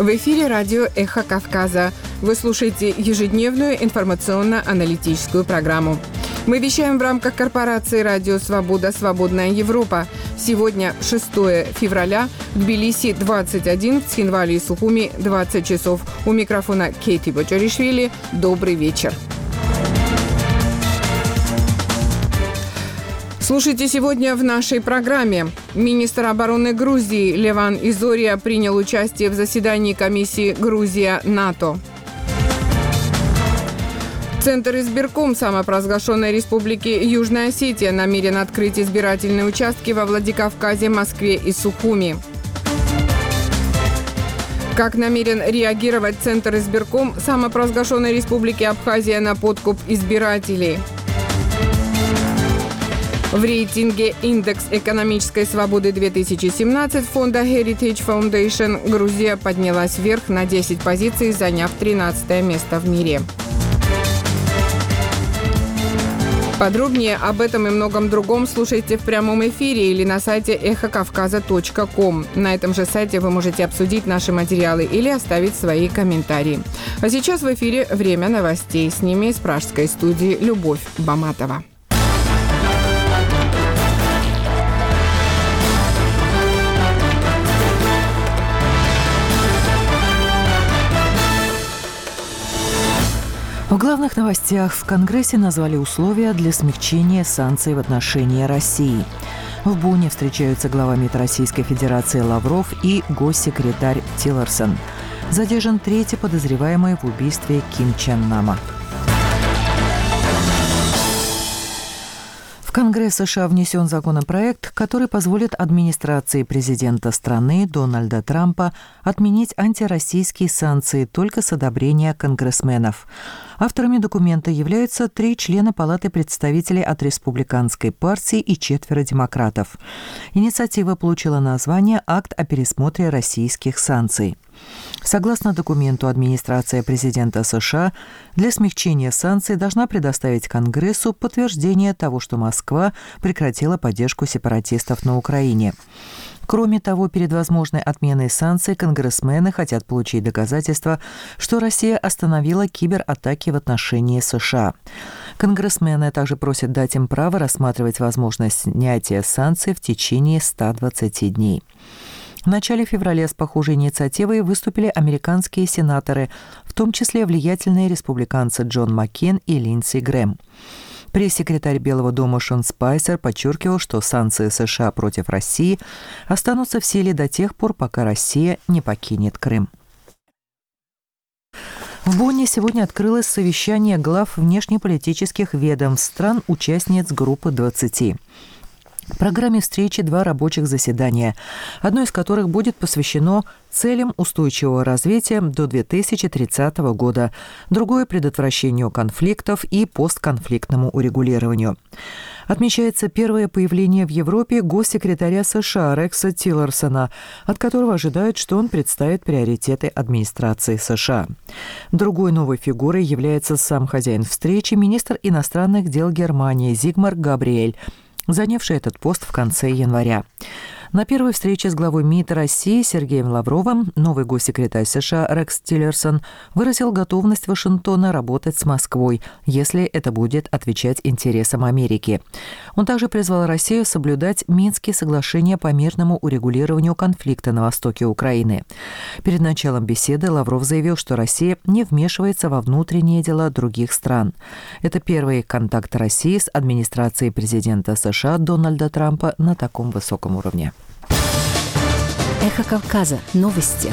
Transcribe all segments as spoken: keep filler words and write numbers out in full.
В эфире радио «Эхо Кавказа». Вы слушаете ежедневную информационно-аналитическую программу. Мы вещаем в рамках корпорации «Радио Свобода. Свободная Европа». Сегодня шестое февраля, в Тбилиси двадцать один, в Цхинвале и Сухуми двадцать часов. У микрофона Кейти Бочаришвили. Добрый вечер. Слушайте сегодня в нашей программе. Министр обороны Грузии Леван Изория принял участие в заседании комиссии «Грузия-НАТО». Центр избирком самопровозглашенной республики Южная Осетия намерен открыть избирательные участки во Владикавказе, Москве и Сухуми. Как намерен реагировать Центр избирком самопровозглашенной республики Абхазия на подкуп избирателей? В рейтинге «Индекс экономической свободы две тысячи семнадцать» фонда Heritage Foundation Грузия поднялась вверх на десять позиций, заняв тринадцатое место в мире. Подробнее об этом и многом другом слушайте в прямом эфире или на сайте эхо кавказа точка ком. На этом же сайте вы можете обсудить наши материалы или оставить свои комментарии. А сейчас в эфире «Время новостей». С ними из пражской студии Любовь Баматова. В главных новостях: в Конгрессе назвали условия для смягчения санкций в отношении России. В Бонне встречаются глава МИД Российской Федерации Лавров и госсекретарь Тиллерсон. Задержан третий подозреваемый в убийстве Ким Чен Нама. В Конгресс США внесен законопроект, который позволит администрации президента страны Дональда Трампа отменить антироссийские санкции только с одобрения конгрессменов. Авторами документа являются три члена Палаты представителей от Республиканской партии и четверо демократов. Инициатива получила название «Акт о пересмотре российских санкций». Согласно документу, администрация президента США для смягчения санкций должна предоставить Конгрессу подтверждение того, что Москва прекратила поддержку сепаратистов на Украине. Кроме того, перед возможной отменой санкций конгрессмены хотят получить доказательства, что Россия остановила кибератаки в отношении США. Конгрессмены также просят дать им право рассматривать возможность снятия санкций в течение ста двадцати дней. В начале февраля с похожей инициативой выступили американские сенаторы, в том числе влиятельные республиканцы Джон Маккейн и Линдси Грэм. Пресс-секретарь Белого дома Шон Спайсер подчеркивал, что санкции США против России останутся в силе до тех пор, пока Россия не покинет Крым. В Бонне сегодня открылось совещание глав внешнеполитических ведомств стран-участниц группы двадцати. В программе встречи два рабочих заседания, одно из которых будет посвящено целям устойчивого развития до две тысячи тридцатого года, другое – предотвращению конфликтов и постконфликтному урегулированию. Отмечается первое появление в Европе госсекретаря США Рекса Тиллерсона, от которого ожидают, что он представит приоритеты администрации США. Другой новой фигурой является сам хозяин встречи, министр иностранных дел Германии Зигмар Габриэль, занявший этот пост в конце января. На первой встрече с главой МИД России Сергеем Лавровым новый госсекретарь США Рекс Тиллерсон выразил готовность Вашингтона работать с Москвой, если это будет отвечать интересам Америки. Он также призвал Россию соблюдать Минские соглашения по мирному урегулированию конфликта на востоке Украины. Перед началом беседы Лавров заявил, что Россия не вмешивается во внутренние дела других стран. Это первый контакт России с администрацией президента США Дональда Трампа на таком высоком уровне. Эхо Кавказа. Новости.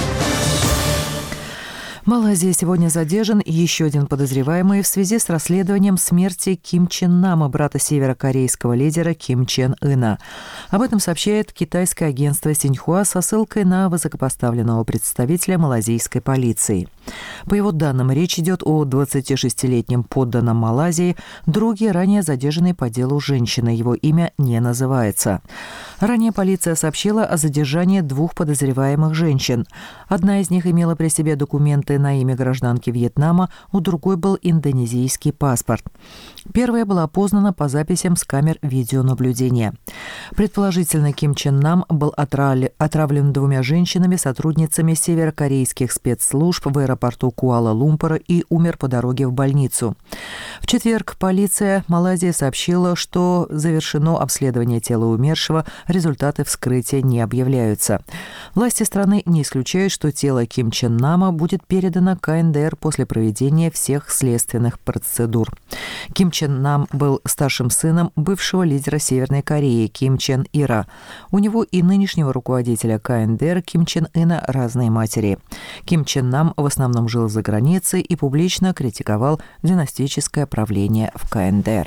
В Малайзии сегодня задержан еще один подозреваемый в связи с расследованием смерти Ким Чен Нама, брата северокорейского лидера Ким Чен Ына. Об этом сообщает китайское агентство Синьхуа со ссылкой на высокопоставленного представителя малазийской полиции. По его данным, речь идет о двадцатишестилетнем подданном Малайзии, друге ранее задержанной по делу женщины. Его имя не называется. Ранее полиция сообщила о задержании двух подозреваемых женщин. Одна из них имела при себе документы на имя гражданки Вьетнама, у другой был индонезийский паспорт. Первая была опознана по записям с камер видеонаблюдения. Предположительно, Ким Чен Нам был отравлен двумя женщинами, сотрудницами северокорейских спецслужб в аэропорту Куала-Лумпура и умер по дороге в больницу. В четверг полиция Малайзии сообщила, что завершено обследование тела умершего, результаты вскрытия не объявляются. Власти страны не исключают, что тело Ким Чен Нама будет передано ка эн дэ эр после проведения всех следственных процедур. Ким Чен Нам был старшим сыном бывшего лидера Северной Кореи Ким Чен Ира. У него и нынешнего руководителя ка эн дэ эр Ким Чен Ына разные матери. Ким Чен Нам в основном жил за границей и публично критиковал династическое правление в ка эн дэ эр.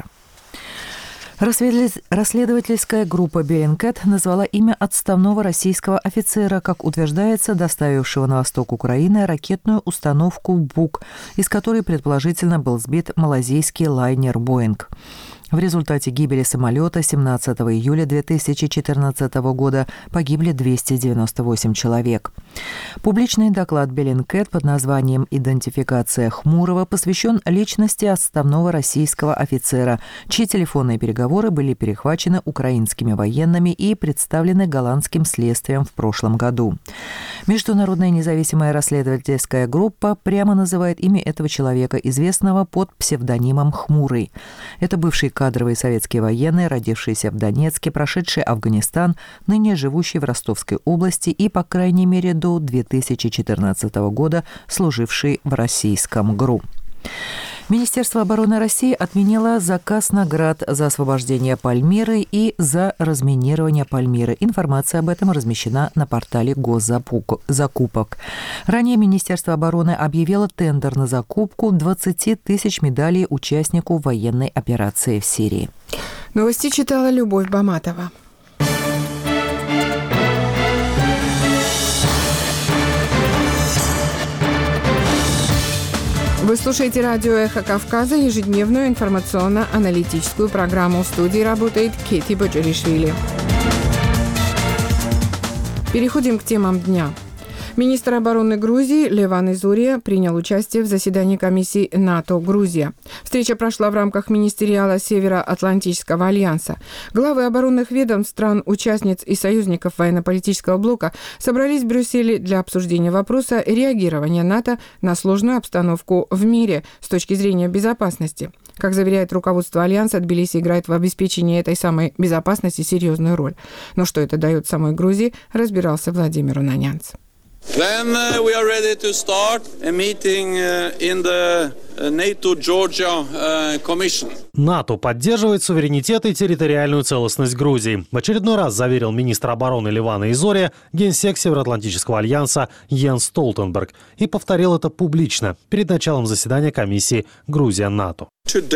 Расследовательская группа Bellingcat назвала имя отставного российского офицера, как утверждается, доставившего на восток Украины ракетную установку «Бук», из которой предположительно был сбит малазийский лайнер «Боинг». В результате гибели самолета семнадцатого июля две тысячи четырнадцатого года погибли двести девяносто восемь человек. Публичный доклад Bellingcat под названием «Идентификация Хмурого» посвящен личности отставного российского офицера, чьи телефонные переговоры были перехвачены украинскими военными и представлены голландским следствием в прошлом году. Международная независимая расследовательская группа прямо называет имя этого человека, известного под псевдонимом «Хмурый». Это бывший кадровый советский военный, родившийся в Донецке, прошедший Афганистан, ныне живущий в Ростовской области и, по крайней мере, до две тысячи четырнадцатого года служивший в российском ГРУ. Министерство обороны России отменило заказ наград за освобождение Пальмиры и за разминирование Пальмиры. Информация об этом размещена на портале госзакупок. Ранее Министерство обороны объявило тендер на закупку двадцати тысяч медалей участнику военной операции в Сирии. Новости читала Любовь Баматова. Вы слушаете радио «Эхо Кавказа», ежедневную информационно-аналитическую программу. В студии работает Кети Боджаришвили. Переходим к темам дня. Министр обороны Грузии Леван Изурия принял участие в заседании комиссии НАТО-Грузия. Встреча прошла в рамках министериала Североатлантического альянса. Главы оборонных ведомств стран-участниц и союзников военно-политического блока собрались в Брюсселе для обсуждения вопроса реагирования НАТО на сложную обстановку в мире с точки зрения безопасности. Как заверяет руководство Альянса, Тбилиси играет в обеспечении этой самой безопасности серьезную роль. Но что это дает самой Грузии, разбирался Владимир Унанянц. Then uh, we are ready to start a meeting uh, in the uh, NATO-Georgia uh, Commission. НАТО поддерживает суверенитет и территориальную целостность Грузии. В очередной раз заверил министр обороны Левана Изория генсек Североатлантического альянса Йенс Столтенберг и повторил это публично перед началом заседания комиссии Грузия-НАТО.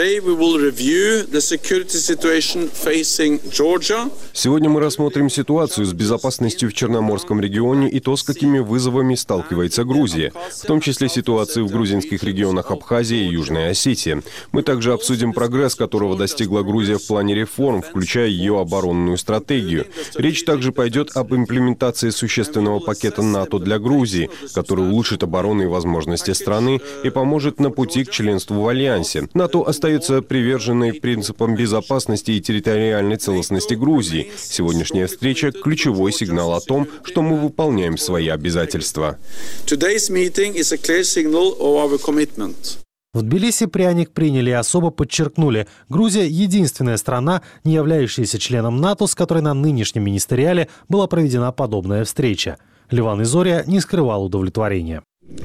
Сегодня мы рассмотрим ситуацию с безопасностью в Черноморском регионе и то, с какими вызовами сталкивается Грузия, в том числе ситуацию в грузинских регионах Абхазия и Южная Осетия. Мы также обсудим прогресс, которого достигла Грузия в плане реформ, включая ее оборонную стратегию. Речь также пойдет об имплементации существенного пакета НАТО для Грузии, который улучшит оборонные возможности страны и поможет на пути к членству в Альянсе. НАТО остается приверженной принципам безопасности и территориальной целостности Грузии. Сегодняшняя встреча – ключевой сигнал о том, что мы выполняем свои обязательства. В Тбилиси пряник приняли и особо подчеркнули. Грузия – единственная страна, не являющаяся членом НАТО, с которой на нынешнем министериале была проведена подобная встреча. Леван Изория не скрывал удовлетворения.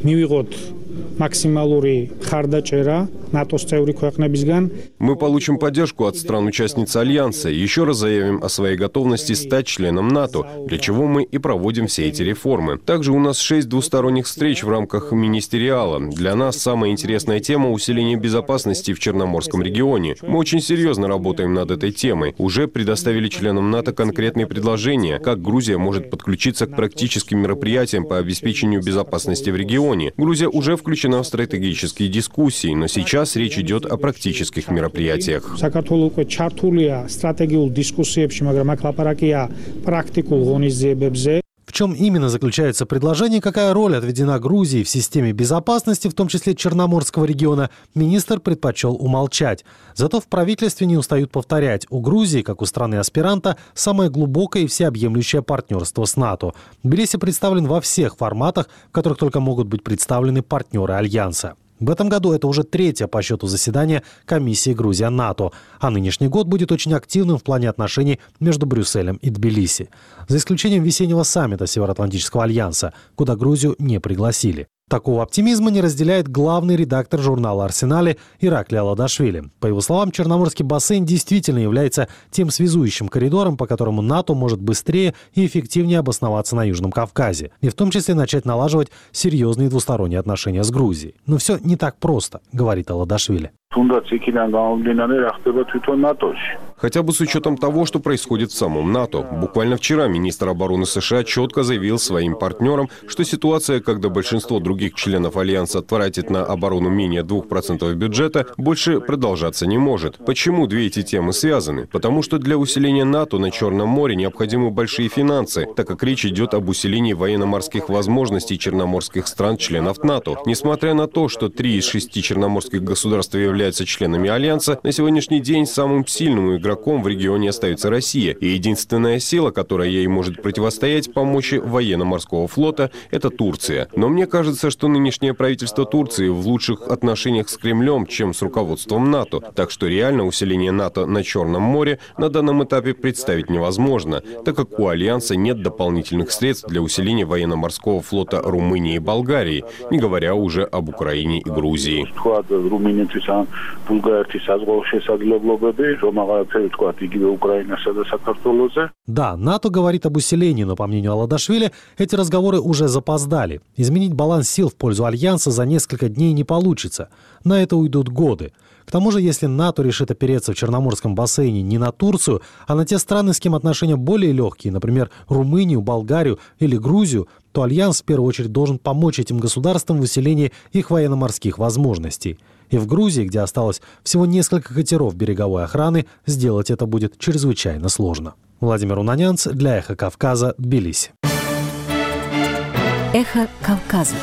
Мы получим поддержку от стран-участниц Альянса и еще раз заявим о своей готовности стать членом НАТО, для чего мы и проводим все эти реформы. Также у нас шесть двусторонних встреч в рамках министериала. Для нас самая интересная тема – усиление безопасности в Черноморском регионе. Мы очень серьезно работаем над этой темой. Уже предоставили членам НАТО конкретные предложения, как Грузия может подключиться к практическим мероприятиям по обеспечению безопасности в регионе. Грузия уже включена в стратегические дискуссии, но сейчас речь идет о практических мероприятиях. В чем именно заключается предложение, какая роль отведена Грузии в системе безопасности, в том числе Черноморского региона, министр предпочел умолчать. Зато в правительстве не устают повторять: у Грузии, как у страны-аспиранта, самое глубокое и всеобъемлющее партнерство с НАТО. Тбилиси представлен во всех форматах, в которых только могут быть представлены партнеры Альянса. В этом году это уже третье по счету заседание комиссии Грузия-НАТО, а нынешний год будет очень активным в плане отношений между Брюсселем и Тбилиси. За исключением весеннего саммита Североатлантического альянса, куда Грузию не пригласили. Такого оптимизма не разделяет главный редактор журнала «Арсенале» Ираклий Аладашвили. По его словам, Черноморский бассейн действительно является тем связующим коридором, по которому НАТО может быстрее и эффективнее обосноваться на Южном Кавказе, и в том числе начать налаживать серьезные двусторонние отношения с Грузией. Но все не так просто, говорит Аладашвили. Хотя бы с учетом того, что происходит в самом НАТО. Буквально вчера министр обороны США четко заявил своим партнерам, что ситуация, когда большинство других членов Альянса тратит на оборону менее двух процентов бюджета, больше продолжаться не может. Почему две эти темы связаны? Потому что для усиления НАТО на Черном море необходимы большие финансы, так как речь идет об усилении военно-морских возможностей черноморских стран-членов НАТО. Несмотря на то, что три из шести черноморских государств являются членами Альянса, на сегодняшний день самым сильным игроком в регионе остается Россия. И единственная сила, которая ей может противостоять помощи военно-морского флота, это Турция. Но мне кажется, что нынешнее правительство Турции в лучших отношениях с Кремлем, чем с руководством НАТО. Так что реально усиление НАТО на Черном море на данном этапе представить невозможно, так как у Альянса нет дополнительных средств для усиления военно-морского флота Румынии и Болгарии, не говоря уже об Украине и Грузии. Да, НАТО говорит об усилении, но, по мнению Аладашвили, эти разговоры уже запоздали. Изменить баланс сил в пользу Альянса за несколько дней не получится. На это уйдут годы. К тому же, если НАТО решит опереться в Черноморском бассейне не на Турцию, а на те страны, с кем отношения более легкие, например, Румынию, Болгарию или Грузию, то Альянс в первую очередь должен помочь этим государствам в усилении их военно-морских возможностей. И в Грузии, где осталось всего несколько катеров береговой охраны, сделать это будет чрезвычайно сложно. Владимир Унанянц для «Эхо Кавказа», Тбилиси. Эхо Кавказа.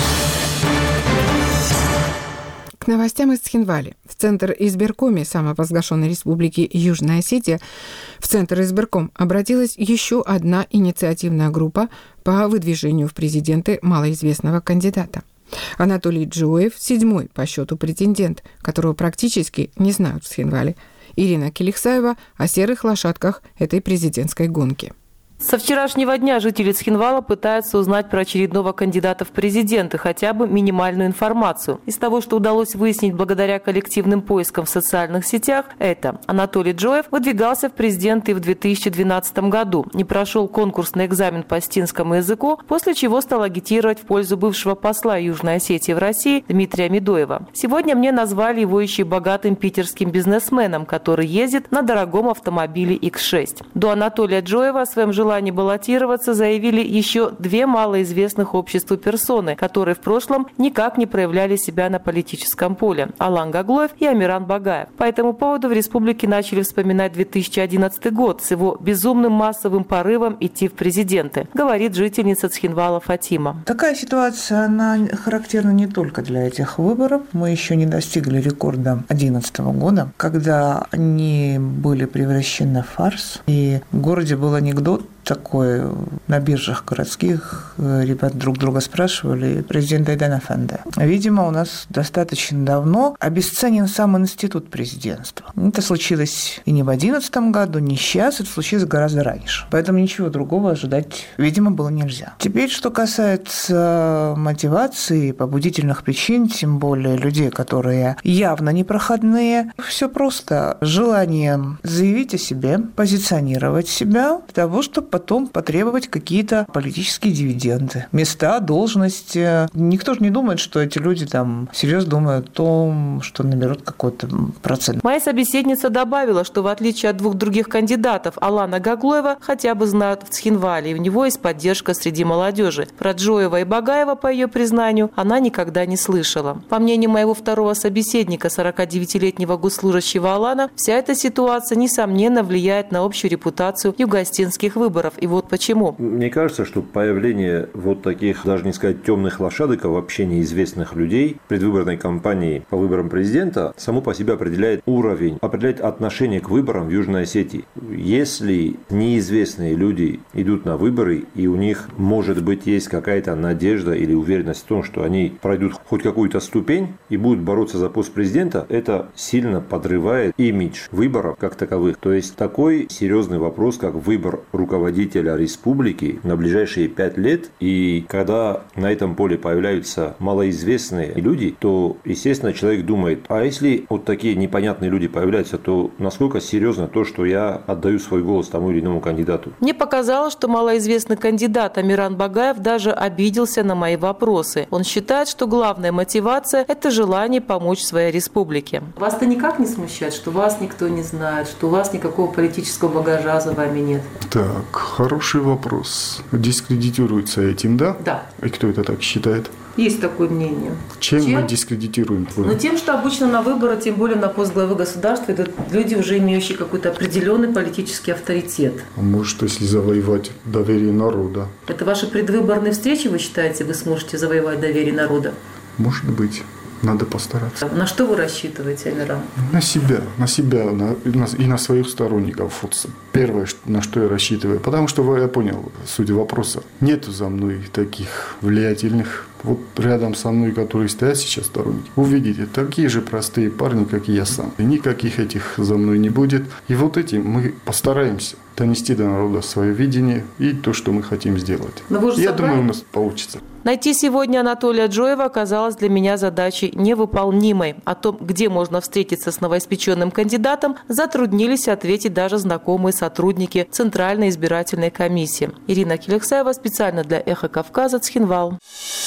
К новостям из Цхинвали. В Центр избиркоме самопровозглашенной республики Южная Осетия в Центр избирком обратилась еще одна инициативная группа по выдвижению в президенты малоизвестного кандидата. Анатолий Джоев – седьмой по счету претендент, которого практически не знают в Цхинвале. Ирина Келихсаева о серых лошадках этой президентской гонки. Со вчерашнего дня жители Цхинвала пытаются узнать про очередного кандидата в президенты хотя бы минимальную информацию. Из того, что удалось выяснить благодаря коллективным поискам в социальных сетях, это Анатолий Джоев выдвигался в президенты в две тысячи двенадцатом году, не прошел конкурсный экзамен по остинскому языку, после чего стал агитировать в пользу бывшего посла Южной Осетии в России Дмитрия Медоева. Сегодня мне назвали его еще и богатым питерским бизнесменом, который ездит на дорогом автомобиле икс шесть. До Анатолия Джоева о своем желании желании баллотироваться заявили еще две малоизвестных обществу персоны, которые в прошлом никак не проявляли себя на политическом поле – Алан Гаглоев и Амиран Багаев. По этому поводу в республике начали вспоминать две тысячи одиннадцатый год с его безумным массовым порывом идти в президенты, говорит жительница Цхинвала Фатима. Такая ситуация, она характерна не только для этих выборов. Мы еще не достигли рекорда две тысячи одиннадцатого года, когда они были превращены в фарс, и в городе был анекдот такой, на биржах городских ребят друг друга спрашивали, президент Айдан Афенди. Видимо, у нас достаточно давно обесценен сам институт президентства. Это случилось и не в две тысячи одиннадцатом году, не сейчас, это случилось гораздо раньше. Поэтому ничего другого ожидать, видимо, было нельзя. Теперь, что касается мотивации, побудительных причин, тем более людей, которые явно непроходные, все просто. Желание заявить о себе, позиционировать себя для того, чтобы потом потребовать какие-то политические дивиденды. Места, должности. Никто же не думает, что эти люди там серьезно думают о том, что наберут какой-то процент. Моя собеседница добавила, что в отличие от двух других кандидатов, Алана Гаглоева хотя бы знают в Цхинвале, и у него есть поддержка среди молодежи. Про Джоева и Багаева, по ее признанию, она никогда не слышала. По мнению моего второго собеседника, сорокадевятилетнего госслужащего Алана, вся эта ситуация, несомненно, влияет на общую репутацию юго-остинских выборов, выборов. И вот почему. Мне кажется, что появление вот таких, даже не сказать темных лошадок, а вообще неизвестных людей в предвыборной кампании по выборам президента само по себе определяет уровень, определяет отношение к выборам в Южной Осетии. Если неизвестные люди идут на выборы, и у них, может быть, есть какая-то надежда или уверенность в том, что они пройдут хоть какую-то ступень и будут бороться за пост президента, это сильно подрывает имидж выборов как таковых. То есть такой серьезный вопрос, как выбор руководителя республики на ближайшие пять лет, и когда на этом поле появляются малоизвестные люди, то, естественно, человек думает, а если вот такие непонятные люди появляются, то насколько серьезно то, что я отдаю свой голос тому или иному кандидату? Мне показалось, что малоизвестный кандидат Амиран Багаев даже обиделся на мои вопросы. Он считает, что главная мотивация – это желание помочь своей республике. Вас-то никак не смущает, что вас никто не знает, что у вас никакого политического багажа за вами нет? Так, хороший вопрос. Дискредитируется этим, да? Да. И кто это так считает? Есть такое мнение. Чем, Чем? мы дискредитируем? Ну, тем, что обычно на выборы, тем более на пост главы государства, это люди, уже имеющие какой-то определенный политический авторитет. А может, если завоевать доверие народа? Это ваши предвыборные встречи, вы считаете, вы сможете завоевать доверие народа? Может быть. Надо постараться. На что вы рассчитываете, Амиран? На себя, на себя на, на, и на своих сторонников. Вот первое, на что я рассчитываю. Потому что я понял суть вопроса. Нету за мной таких влиятельных. Вот рядом со мной, которые стоят сейчас сторонники, увидите, такие же простые парни, как и я сам. И никаких этих за мной не будет. И вот этим мы постараемся донести до народа свое видение и то, что мы хотим сделать. Я собрали? думаю, у нас получится. Найти сегодня Анатолия Джоева оказалось для меня задачей невыполнимой. О том, где можно встретиться с новоиспеченным кандидатом, затруднились ответить даже знакомые сотрудники Центральной избирательной комиссии. Ирина Келексаева специально для «Эхо Кавказа», Цхинвал.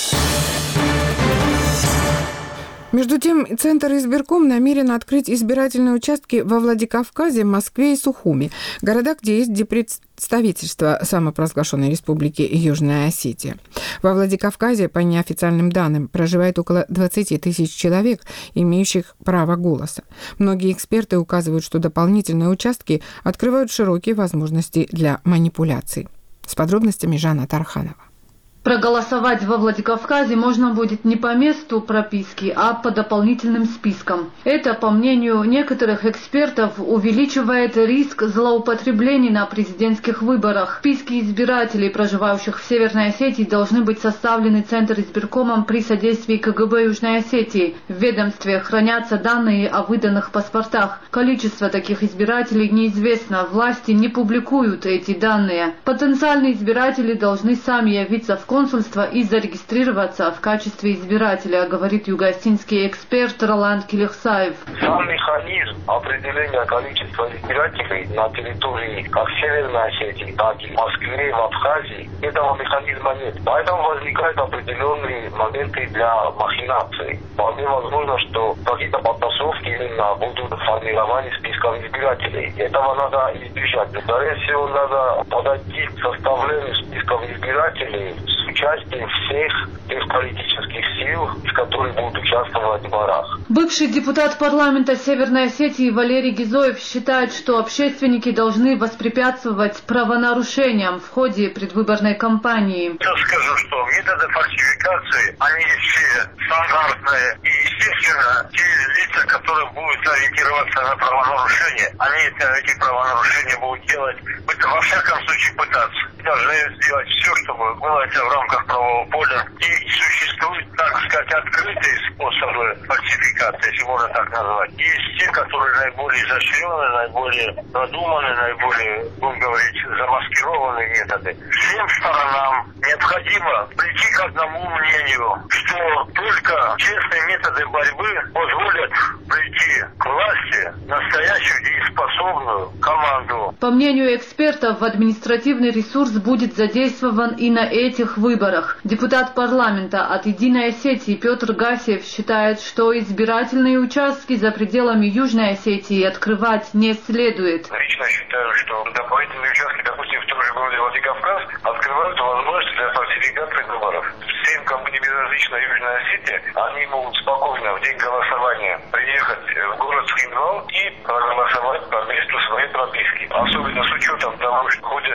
Между тем, Центр избирком намерен открыть избирательные участки во Владикавказе, Москве и Сухуми, города, где есть представительство самопровозглашенной республики Южная Осетия. Во Владикавказе, по неофициальным данным, проживает около двадцать тысяч человек, имеющих право голоса. Многие эксперты указывают, что дополнительные участки открывают широкие возможности для манипуляций. С подробностями Жанна Тарханова. Проголосовать во Владикавказе можно будет не по месту прописки, а по дополнительным спискам. Это, по мнению некоторых экспертов, увеличивает риск злоупотреблений на президентских выборах. Списки избирателей, проживающих в Северной Осетии, должны быть составлены Центр избиркомом при содействии ка гэ бэ Южной Осетии. В ведомстве хранятся данные о выданных паспортах. Количество таких избирателей неизвестно, власти не публикуют эти данные. Потенциальные избиратели должны сами явиться в консульство и зарегистрироваться в качестве избирателя, говорит юго-осетинский эксперт Роланд Келексаев. Сам механизм определения количества избирателей на территории как Северной Осетии, так и в Москве, в Абхазии, этого механизма нет. Поэтому возникают определенные моменты для махинаций. Вполне возможно, что какие-то подтасовки именно будут формированы списком избирателей. Этого надо избежать. Скорее всего, надо подойти к составлению списков избирателей с участием всех тех политических сил, которые будут участвовать в выборах. Бывший депутат парламента Северной Осетии Валерий Гизоев считает, что общественники должны воспрепятствовать правонарушениям в ходе предвыборной кампании. Я скажу, что методы фальсификации, они все стандартные. И, естественно, те лица, которые будут ориентироваться на правонарушения, они эти правонарушения будут делать, во всяком случае пытаться. Должны сделать все, чтобы было это в рамках правового поля. И существуют, так сказать, открытые способы фальсификации, если можно так назвать. Есть те, которые наиболее изощренные, наиболее продуманные, наиболее, будем говорить, замаскированные методы. Всем сторонам необходимо прийти к одному мнению, что только честные методы борьбы позволят прийти к власти настоящую дееспособную команду. По мнению экспертов, административный ресурс будет задействован и на этих выборах. Депутат парламента от «Единой Осетии» Петр Гасиев считает, что избирательные участки за пределами Южной Осетии открывать не следует. Лично считаю, что дополнительные участки, допустим, в том же городе Владикавказ, открывают возможность для фальсификации выборов. Всем, кому не безразлична Южная Осетия, они могут спокойно в день голосования приехать в город Цхинвал и проголосовать по месту своей прописки. Особенно с учетом того, что ходят различные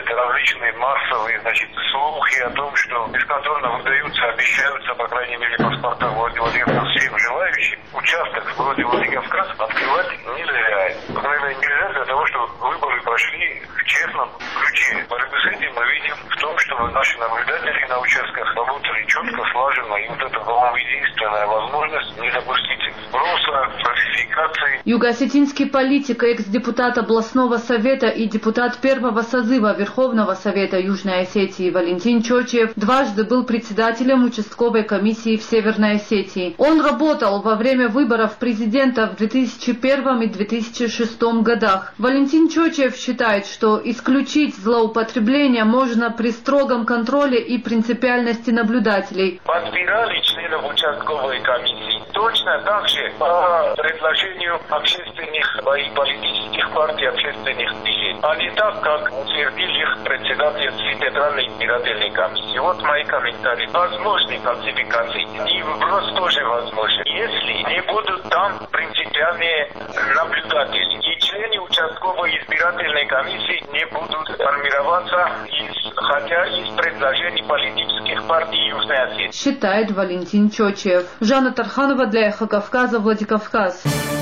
различные массовые, значит, слухи о том, что бесконтрольно выдаются, обещаются, по крайней мере, паспорта Владивостока всем желающим, участок в городе Владикавказ открывать нельзя. Наверное, нельзя для того, чтобы выборы прошли в честном ключе. Борьбу с этим мы видим в том, что наши наблюдатели на участках работали четко, слаженно, и вот это, по-моему, единственная возможность не допустить сброса, фальсификации. Юго-осетинский политик, экс-депутат областного совета и депутат первого созыва Верховного совета Южной Осетии Валентин Чочев дважды был председателем участковой комиссии в Северной Осетии. Он работал во время выборов президента в две тысячи первом и две тысячи шестом годах. Валентин Чочев считает, что исключить злоупотребление можно при строгом контроле и принципиальности наблюдателей. Подбирали членов участковой комиссии точно так же по предложению общественных и политических партий, общественных движений, а не так, как утвердили их председатель Центральной избирательной комиссии. Вот мои комментарии. Возможны фальсификации, и вброс тоже возможен. Если не будут там принципиальные наблюдатели, и члены участковой избирательной комиссии не будут формироваться, из, хотя из предложений политических партий Южной Осетии. Считает Валентин Чочев. Жанна Тарханова для Эхо Кавказа, Владикавказ.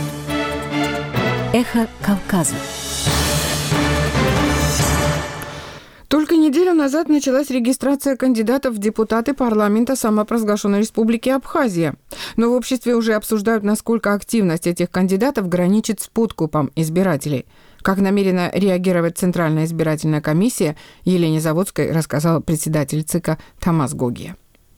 Эхо Кавказа. Только неделю назад началась регистрация кандидатов в депутаты парламента самопровозглашенной республики Абхазия. Но в обществе уже обсуждают, насколько активность этих кандидатов граничит с подкупом избирателей. Как намерена реагировать Центральная избирательная комиссия, Елене Заводской рассказал председатель ЦИКа Тамас Гогия.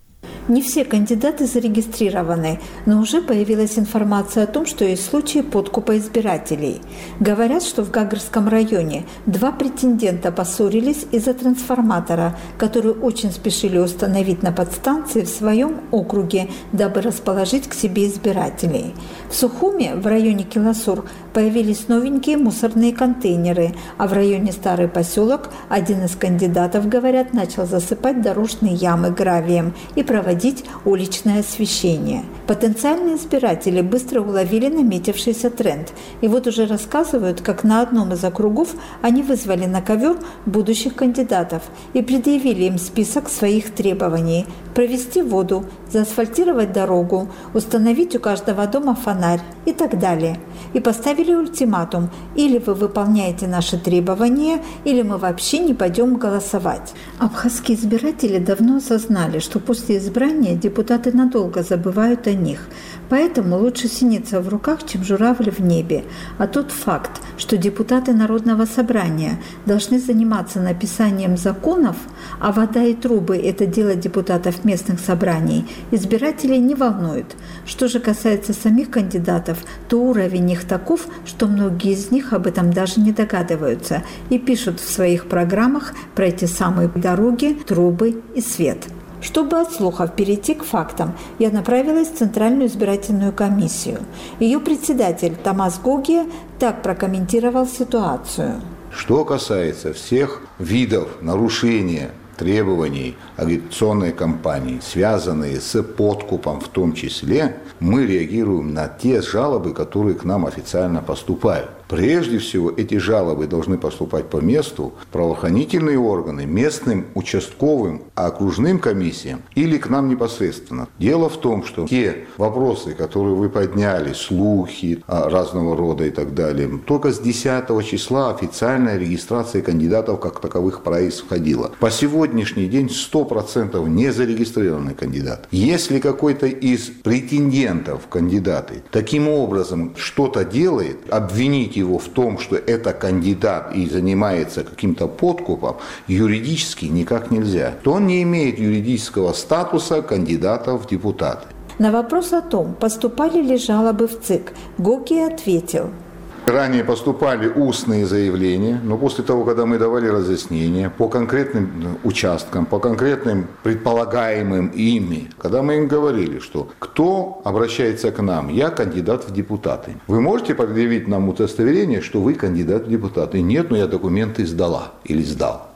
Не все кандидаты зарегистрированы, но уже появилась информация о том, что есть случаи подкупа избирателей. Говорят, что в Гагарском районе два претендента поссорились из-за трансформатора, который очень спешили установить на подстанции в своем округе, дабы расположить к себе избирателей. В Сухуме, в районе Киласур, появились новенькие мусорные контейнеры, а в районе Старый поселок один из кандидатов, говорят, начал засыпать дорожные ямы гравием и проводить уличное освещение. Потенциальные избиратели быстро уловили наметившийся тренд. И вот уже рассказывают, как на одном из округов они вызвали на ковер будущих кандидатов и предъявили им список своих требований: провести воду, заасфальтировать дорогу, установить у каждого дома фонарь и так далее. И поставили ультиматум: или вы выполняете наши требования, или мы вообще не пойдем голосовать. Абхазские избиратели давно осознали, что после избрания депутаты надолго забывают о них. Поэтому лучше синица в руках, чем журавль в небе. А тот факт, что депутаты Народного собрания должны заниматься написанием законов, а вода и трубы – это дело депутатов местных собраний, избирателей не волнует. Что же касается самих кандидатов, то уровень их таков, что многие из них об этом даже не догадываются и пишут в своих программах про эти самые дороги, трубы и свет. Чтобы от слухов перейти к фактам, я направилась в Центральную избирательную комиссию. Ее председатель Тамас Гогия так прокомментировал ситуацию. Что касается всех видов нарушения требований агитационной кампании, связанные с подкупом в том числе, мы реагируем на те жалобы, которые к нам официально поступают. Прежде всего, эти жалобы должны поступать по месту в правоохранительные органы, местным участковым, окружным комиссиям или к нам непосредственно. Дело в том, что те вопросы, которые вы подняли, слухи разного рода и так далее, только с десятого числа официальная регистрация кандидатов как таковых происходила. По сегодняшний день сто процентов не зарегистрированный кандидат. Если какой-то из претендентов в кандидаты таким образом что-то делает, обвинить его в том, что это кандидат и занимается каким-то подкупом, юридически никак нельзя. То он не имеет юридического статуса кандидата в депутаты. На вопрос о том, поступали ли жалобы в ЦИК, Гогия ответил: ранее поступали устные заявления, но после того, когда мы давали разъяснения по конкретным участкам, по конкретным предполагаемым ими, когда мы им говорили, что кто обращается к нам, я кандидат в депутаты. Вы можете предъявить нам удостоверение, что вы кандидат в депутаты? Нет, но я документы сдала или сдал.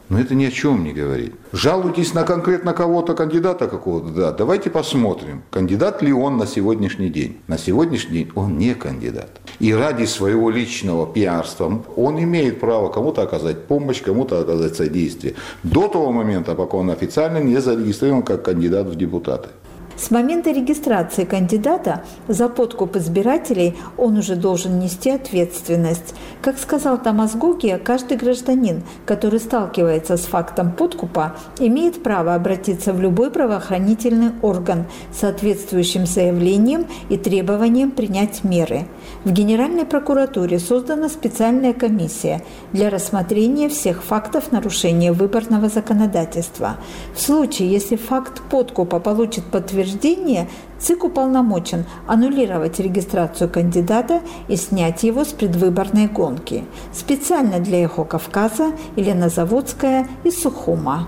Но это ни о чем не говорит. Жалуйтесь на конкретно кого-то, кандидата какого-то, да, давайте посмотрим, кандидат ли он на сегодняшний день. На сегодняшний день он не кандидат. И ради своего личного пиарства он имеет право кому-то оказать помощь, кому-то оказать содействие. До того момента, пока он официально не зарегистрирован как кандидат в депутаты. С момента регистрации кандидата за подкуп избирателей он уже должен нести ответственность. Как сказал Томас Гогия, каждый гражданин, который сталкивается с фактом подкупа, имеет право обратиться в любой правоохранительный орган с соответствующим заявлением и требованием принять меры. В Генеральной прокуратуре создана специальная комиссия для рассмотрения всех фактов нарушения выборного законодательства. В случае, если факт подкупа получит подтверждение, ЦИК уполномочен аннулировать регистрацию кандидата и снять его с предвыборной гонки. Специально для «Эхо Кавказа» Елена Заводская из Сухума.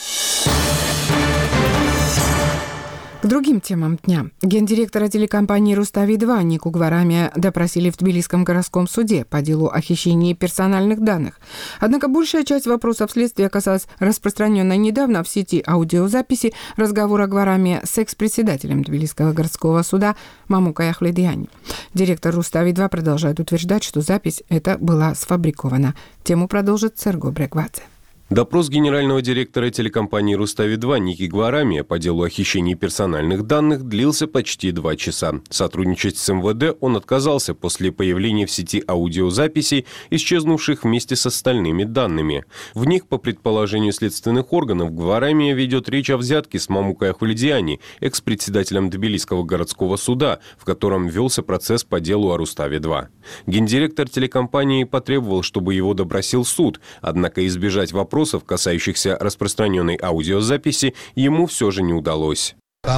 К другим темам дня. Гендиректора телекомпании «Рустави-два» Нику Гварамия допросили в Тбилисском городском суде по делу о хищении персональных данных. Однако большая часть вопросов следствия касалась распространенной недавно в сети аудиозаписи разговора Гварамия с экс-председателем Тбилисского городского суда Мамукой Ахледиани. Директор «Рустави-два» продолжает утверждать, что запись эта была сфабрикована. Тему продолжит Серго Бреквадзе. Допрос генерального директора телекомпании «Рустави-два» Ники Гварамия по делу о хищении персональных данных длился почти два часа. Сотрудничать с эм вэ дэ он отказался после появления в сети аудиозаписей, исчезнувших вместе с остальными данными. В них, по предположению следственных органов, Гварамия ведет речь о взятке с Мамукой Ахледиани, экс-председателем Тбилисского городского суда, в котором велся процесс по делу о «Рустави-два». Гендиректор телекомпании потребовал, чтобы его допросил суд, однако избежать вопросов, касающихся распространенной аудиозаписи, ему все же не удалось.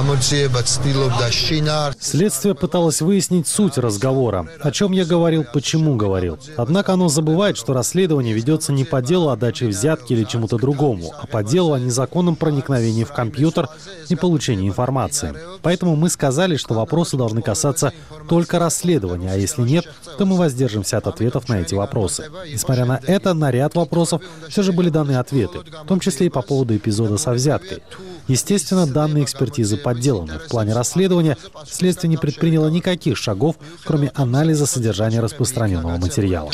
Следствие пыталось выяснить суть разговора, о чем я говорил, почему говорил. Однако оно забывает, что расследование ведется не по делу о даче взятки или чему-то другому, а по делу о незаконном проникновении в компьютер и получении информации. Поэтому мы сказали, что вопросы должны касаться только расследования, а если нет, то мы воздержимся от ответов на эти вопросы. Несмотря на это, на ряд вопросов все же были даны ответы, в том числе и по поводу эпизода со взяткой. Естественно, данные экспертизы подделаны. В плане расследования следствие не предприняло никаких шагов, кроме анализа содержания распространенного материала.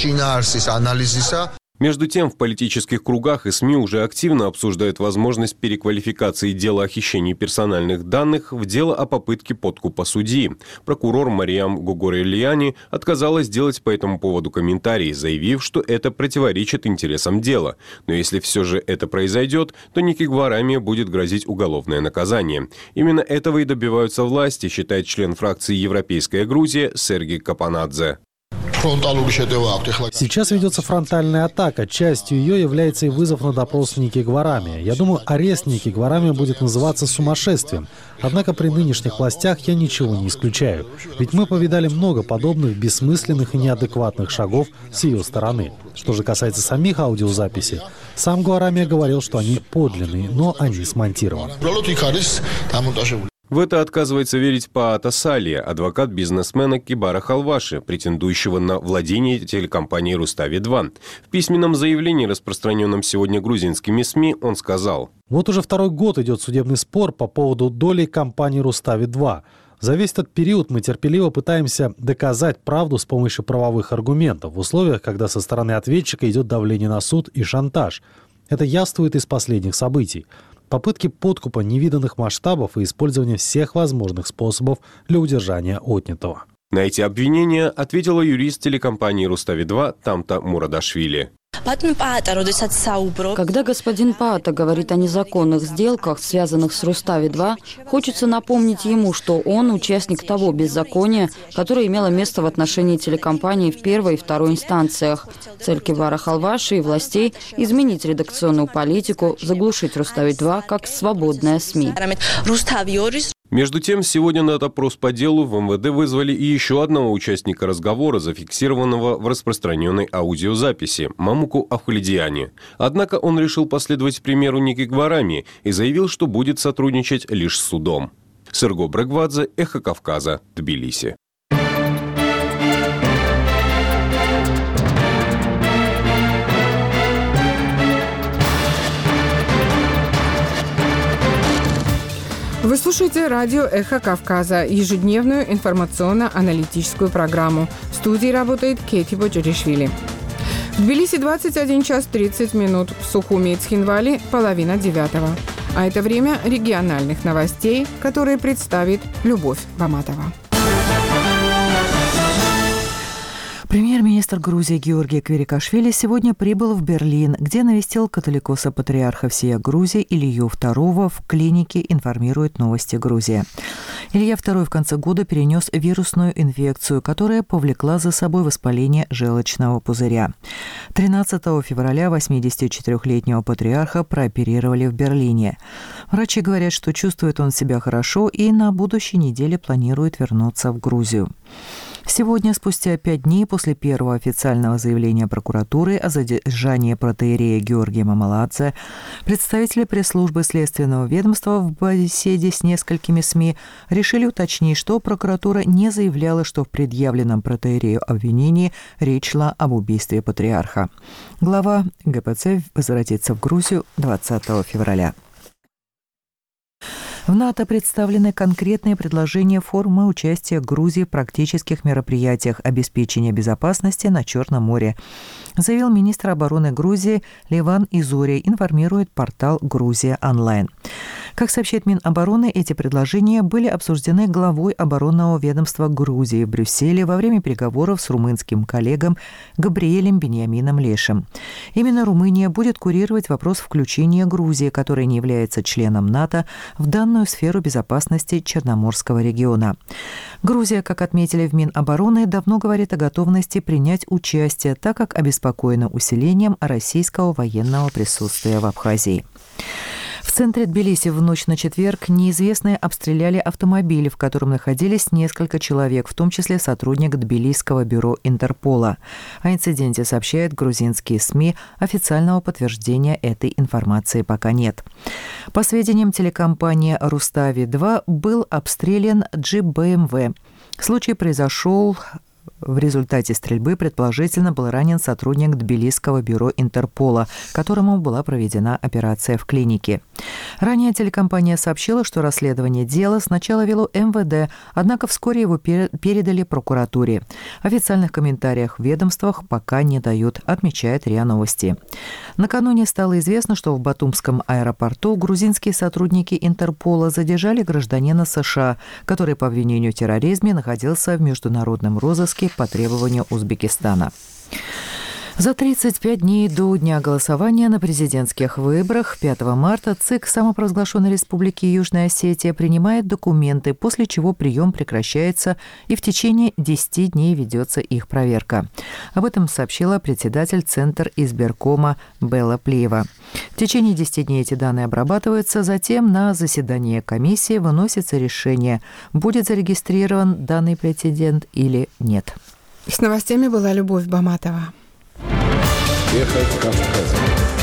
Между тем, в политических кругах и СМИ уже активно обсуждают возможность переквалификации дела о хищении персональных данных в дело о попытке подкупа судьи. Прокурор Мариам Гогорелияни отказалась сделать по этому поводу комментарий, заявив, что это противоречит интересам дела. Но если все же это произойдет, то Ники Гварамия будет грозить уголовное наказание. Именно этого и добиваются власти, считает член фракции «Европейская Грузия» Сергей Капанадзе. Сейчас ведется фронтальная атака. Частью ее является и вызов на допрос Ники Гварамия. Я думаю, арест Ники Гварамия будет называться сумасшествием. Однако при нынешних властях я ничего не исключаю. Ведь мы повидали много подобных бессмысленных и неадекватных шагов с ее стороны. Что же касается самих аудиозаписей, сам Гварамия говорил, что они подлинные, но они смонтированы. В это отказывается верить Паата Салия, адвокат бизнесмена Кибара Халваши, претендующего на владение телекомпанией «Рустави-два». В письменном заявлении, распространенном сегодня грузинскими СМИ, он сказал: «Вот уже второй год идет судебный спор по поводу доли компании «Рустави-два». За весь этот период мы терпеливо пытаемся доказать правду с помощью правовых аргументов в условиях, когда со стороны ответчика идет давление на суд и шантаж. Это явствует из последних событий. Попытки подкупа невиданных масштабов и использования всех возможных способов для удержания отнятого». На эти обвинения ответила юрист телекомпании «Рустави-два» Тамта Мурадашвили. Когда господин Паата говорит о незаконных сделках, связанных с «Рустави-два», хочется напомнить ему, что он участник того беззакония, которое имело место в отношении телекомпании в первой и второй инстанциях. Цель Кибара Халваши и властей – изменить редакционную политику, заглушить «Рустави-два» как свободная СМИ. Между тем, сегодня на допрос по делу в эм вэ дэ вызвали и еще одного участника разговора, зафиксированного в распространенной аудиозаписи – Мамуку Ахледиани. Однако он решил последовать примеру Ники Гварамии и заявил, что будет сотрудничать лишь с судом. Серго Бреквадзе, «Эхо Кавказа», Тбилиси. Вы слушаете радио «Эхо Кавказа», ежедневную информационно-аналитическую программу. В студии работает Кейти Боджеришвили. В Тбилиси двадцать один час тридцать минут, в Сухуми и Цхинвале половина девятого. А это время региональных новостей, которые представит Любовь Баматова. Премьер-министр Грузии Георгий Кверикашвили сегодня прибыл в Берлин, где навестил католикоса-патриарха всея Грузии Илью второго в клинике, информирует «Новости Грузии». Илья второй в конце года перенес вирусную инфекцию, которая повлекла за собой воспаление желчного пузыря. тринадцатого февраля восьмидесятичетырёхлетнего патриарха прооперировали в Берлине. Врачи говорят, что чувствует он себя хорошо и на будущей неделе планирует вернуться в Грузию. Сегодня, спустя пять дней после первого официального заявления прокуратуры о задержании протоиерея Георгия Мамаладзе, представители пресс-службы Следственного ведомства в беседе с несколькими СМИ решили уточнить, что прокуратура не заявляла, что в предъявленном протоиерею обвинении речь шла об убийстве патриарха. Глава ГПЦ возвратится в Грузию двадцатого февраля. В НАТО представлены конкретные предложения формы участия Грузии в практических мероприятиях обеспечения безопасности на Черном море, заявил министр обороны Грузии Леван Изори, информирует портал «Грузия онлайн». Как сообщает Минобороны, эти предложения были обсуждены главой оборонного ведомства Грузии в Брюсселе во время переговоров с румынским коллегом Габриэлем Беньямином Лешем. Именно Румыния будет курировать вопрос включения Грузии, которая не является членом НАТО, в данную сферу безопасности Черноморского региона. Грузия, как отметили в Минобороны, давно говорит о готовности принять участие, так как обеспокоена усилением российского военного присутствия в Абхазии. В центре Тбилиси в ночь на четверг неизвестные обстреляли автомобиль, в котором находились несколько человек, в том числе сотрудник Тбилисского бюро Интерпола. О инциденте сообщают грузинские СМИ. Официального подтверждения этой информации пока нет. По сведениям телекомпании «Рустави-два» был обстрелян джип бэ эм вэ. Случай произошел... В результате стрельбы, предположительно, был ранен сотрудник Тбилисского бюро Интерпола, которому была проведена операция в клинике. Ранее телекомпания сообщила, что расследование дела сначала вело эм вэ дэ, однако вскоре его передали прокуратуре. Официальных комментариев в ведомствах пока не дают, отмечает РИА Новости. Накануне стало известно, что в Батумском аэропорту грузинские сотрудники Интерпола задержали гражданина США, который по обвинению в терроризме находился в международном розыске по требованию Узбекистана. За тридцать пять дней до дня голосования на президентских выборах пятого марта ЦИК самопровозглашенной Республики Южная Осетия принимает документы, после чего прием прекращается и в течение десяти дней ведется их проверка. Об этом сообщила председатель Центра избиркома Белла Плиева. В течение десяти дней эти данные обрабатываются, затем на заседание комиссии выносится решение, будет зарегистрирован данный претендент или нет. С новостями была Любовь Баматова. Эхо Кавказа.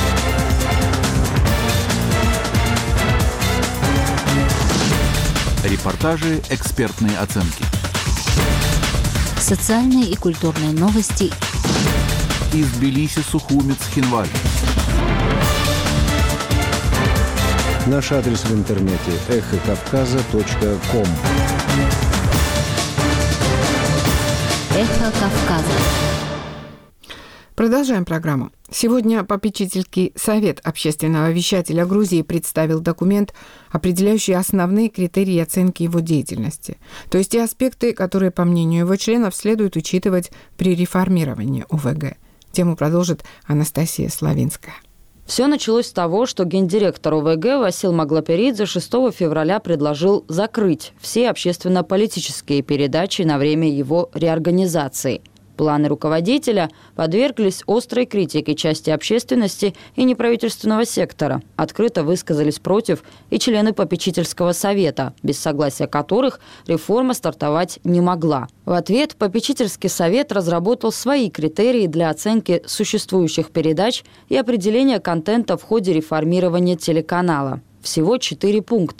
Репортажи, экспертные оценки. Социальные и культурные новости. Из Тбилиси, Сухуми, Цхинвали. Наш адрес в интернете эхо кавказа точка ком. Эхо Кавказа. Продолжаем программу. Сегодня попечительский совет общественного вещателя Грузии представил документ, определяющий основные критерии оценки его деятельности, то есть те аспекты, которые, по мнению его членов, следует учитывать при реформировании о вэ гэ. Тему продолжит Анастасия Славинская. Все началось с того, что гендиректор о вэ гэ Васил Маглаперидзе шестого февраля предложил закрыть все общественно-политические передачи на время его реорганизации. Планы руководителя подверглись острой критике части общественности и неправительственного сектора. Открыто высказались против и члены попечительского совета, без согласия которых реформа стартовать не могла. В ответ попечительский совет разработал свои критерии для оценки существующих передач и определения контента в ходе реформирования телеканала. Всего четыре пункта.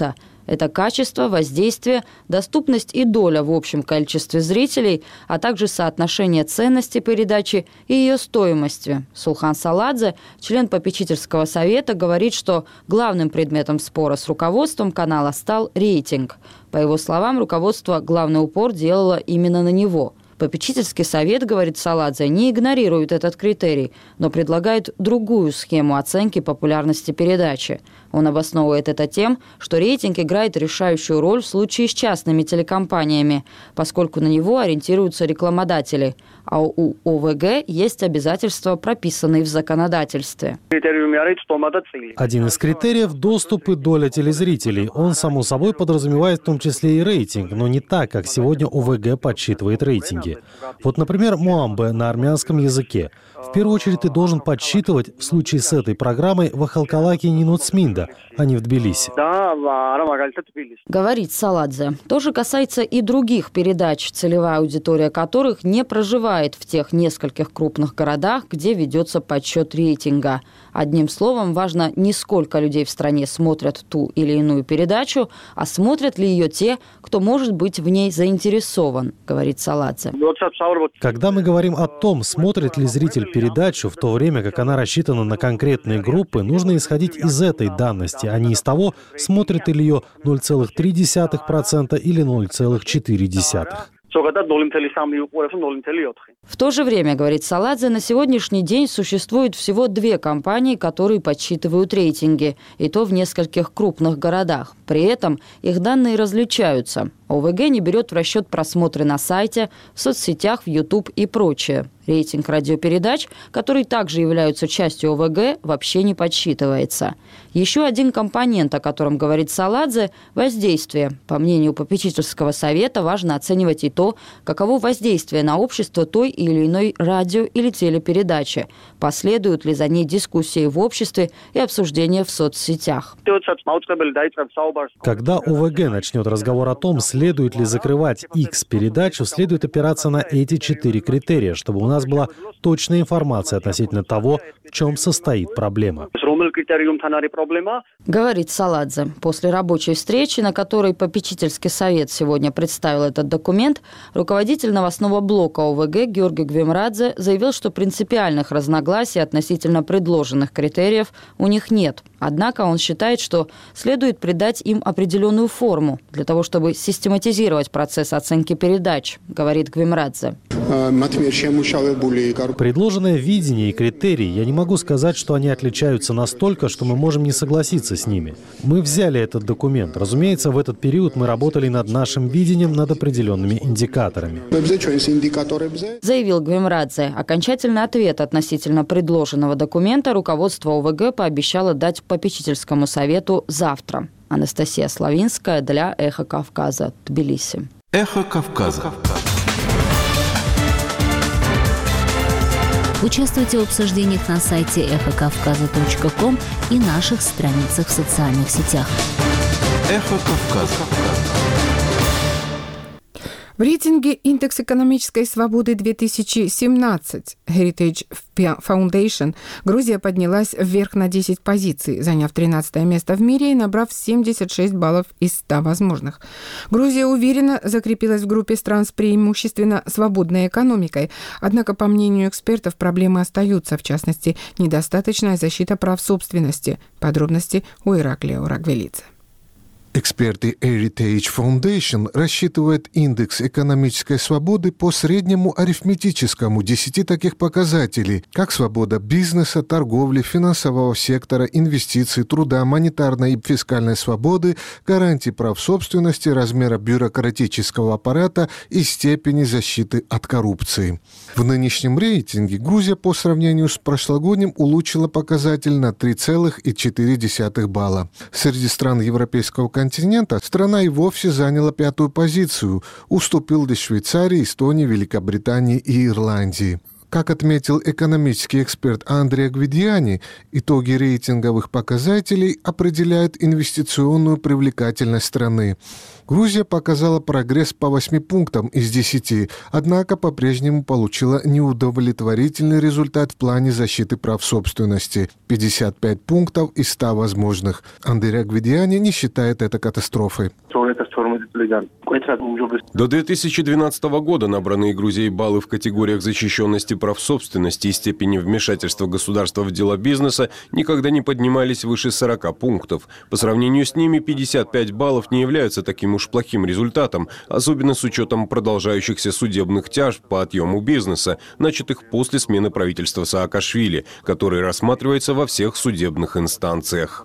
Это качество, воздействие, доступность и доля в общем количестве зрителей, а также соотношение ценности передачи и ее стоимости. Сулхан Саладзе, член попечительского совета, говорит, что главным предметом спора с руководством канала стал рейтинг. По его словам, руководство главный упор делало именно на него. Попечительский совет, говорит Саладзе, не игнорирует этот критерий, но предлагает другую схему оценки популярности передачи. Он обосновывает это тем, что рейтинг играет решающую роль в случае с частными телекомпаниями, поскольку на него ориентируются рекламодатели, а у ОВГ есть обязательства, прописанные в законодательстве. Один из критериев – доступ и доля телезрителей. Он, само собой, подразумевает в том числе и рейтинг, но не так, как сегодня ОВГ подсчитывает рейтинги. Вот, например, Муамбе на армянском языке. В первую очередь ты должен подсчитывать, в случае с этой программой, в Ахалкалаке и Нинуцминда, а не в Тбилиси. Говорит Саладзе. То же касается и других передач, целевая аудитория которых не проживает в тех нескольких крупных городах, где ведется подсчет рейтинга. Одним словом, важно не сколько людей в стране смотрят ту или иную передачу, а смотрят ли ее те, кто может быть в ней заинтересован, говорит Саладзе. Когда мы говорим о том, смотрит ли зритель передачу, в то время как она рассчитана на конкретные группы, нужно исходить из этой данности, а не из того, смотрит ли ее ноль целых три десятых процента или ноль целых четыре десятых процента. В то же время, говорит Саладзе, на сегодняшний день существует всего две компании, которые подсчитывают рейтинги, и то в нескольких крупных городах. При этом их данные различаются. ОВГ не берет в расчет просмотры на сайте, в соцсетях, в YouTube и прочее. Рейтинг радиопередач, которые также являются частью ОВГ, вообще не подсчитывается. Еще один компонент, о котором говорит Саладзе – воздействие. По мнению попечительского совета, важно оценивать и то, каково воздействие на общество той или иной радио- или телепередачи. Последуют ли за ней дискуссии в обществе и обсуждения в соцсетях. Когда ОВГ начнет разговор о том, следует ли закрывать X-передачу, следует опираться на эти четыре критерия, чтобы у нас была точная информация относительно того, в чем состоит проблема. Говорит Саладзе. После рабочей встречи, на которой попечительский совет сегодня представил этот документ, руководитель новостного блока ОВГ Георгий Гвемрадзе заявил, что принципиальных разногласий относительно предложенных критериев у них нет. Однако он считает, что следует придать им определенную форму для того, чтобы систематизировать процесс оценки передач, говорит Гвемрадзе. Предложенное видение и критерии, я не могу сказать, что они отличаются настолько, что мы можем не согласиться с ними. Мы взяли этот документ. Разумеется, в этот период мы работали над нашим видением, над определенными индикаторами. Заявил Гвемрадзе. Окончательный ответ относительно предложенного документа руководство ОВГ пообещало дать попечительскому совету завтра. Анастасия Славинская для «Эхо Кавказа», Тбилиси. «Эхо Кавказа». Участвуйте в обсуждениях на сайте эхо кавказа точка ком и наших страницах в социальных сетях. «Эхо Кавказа». В рейтинге «Индекс экономической свободы две тысячи семнадцать» Heritage Foundation Грузия поднялась вверх на десять позиций, заняв тринадцатое место в мире и набрав семьдесят шесть баллов из ста возможных. Грузия уверенно закрепилась в группе стран с преимущественно свободной экономикой. Однако, по мнению экспертов, проблемы остаются, в частности, недостаточная защита прав собственности. Подробности у Ираклия Урагвелидзе. Эксперты Heritage Foundation рассчитывают индекс экономической свободы по среднему арифметическому десяти таких показателей, как свобода бизнеса, торговли, финансового сектора, инвестиций, труда, монетарной и фискальной свободы, гарантии прав собственности, размера бюрократического аппарата и степени защиты от коррупции. В нынешнем рейтинге Грузия по сравнению с прошлогодним улучшила показатель на три целых четыре десятых балла. Среди стран европейского континента страна и вовсе заняла пятую позицию, уступил лишь Швейцарии, Эстонии, Великобритании и Ирландии. Как отметил экономический эксперт Андреа Гвидиани, итоги рейтинговых показателей определяют инвестиционную привлекательность страны. Грузия показала прогресс по восьми пунктам из десяти, однако по-прежнему получила неудовлетворительный результат в плане защиты прав собственности – пятьдесят пять пунктов из ста возможных. Андрей Агведиани не считает это катастрофой. До две тысячи двенадцатого года набранные Грузией баллы в категориях защищенности прав собственности и степени вмешательства государства в дела бизнеса никогда не поднимались выше сорока пунктов. По сравнению с ними пятьдесят пять баллов не являются таким уж плохим результатом, особенно с учетом продолжающихся судебных тяжб по отъему бизнеса, начатых после смены правительства Саакашвили, который рассматривается во всех судебных инстанциях.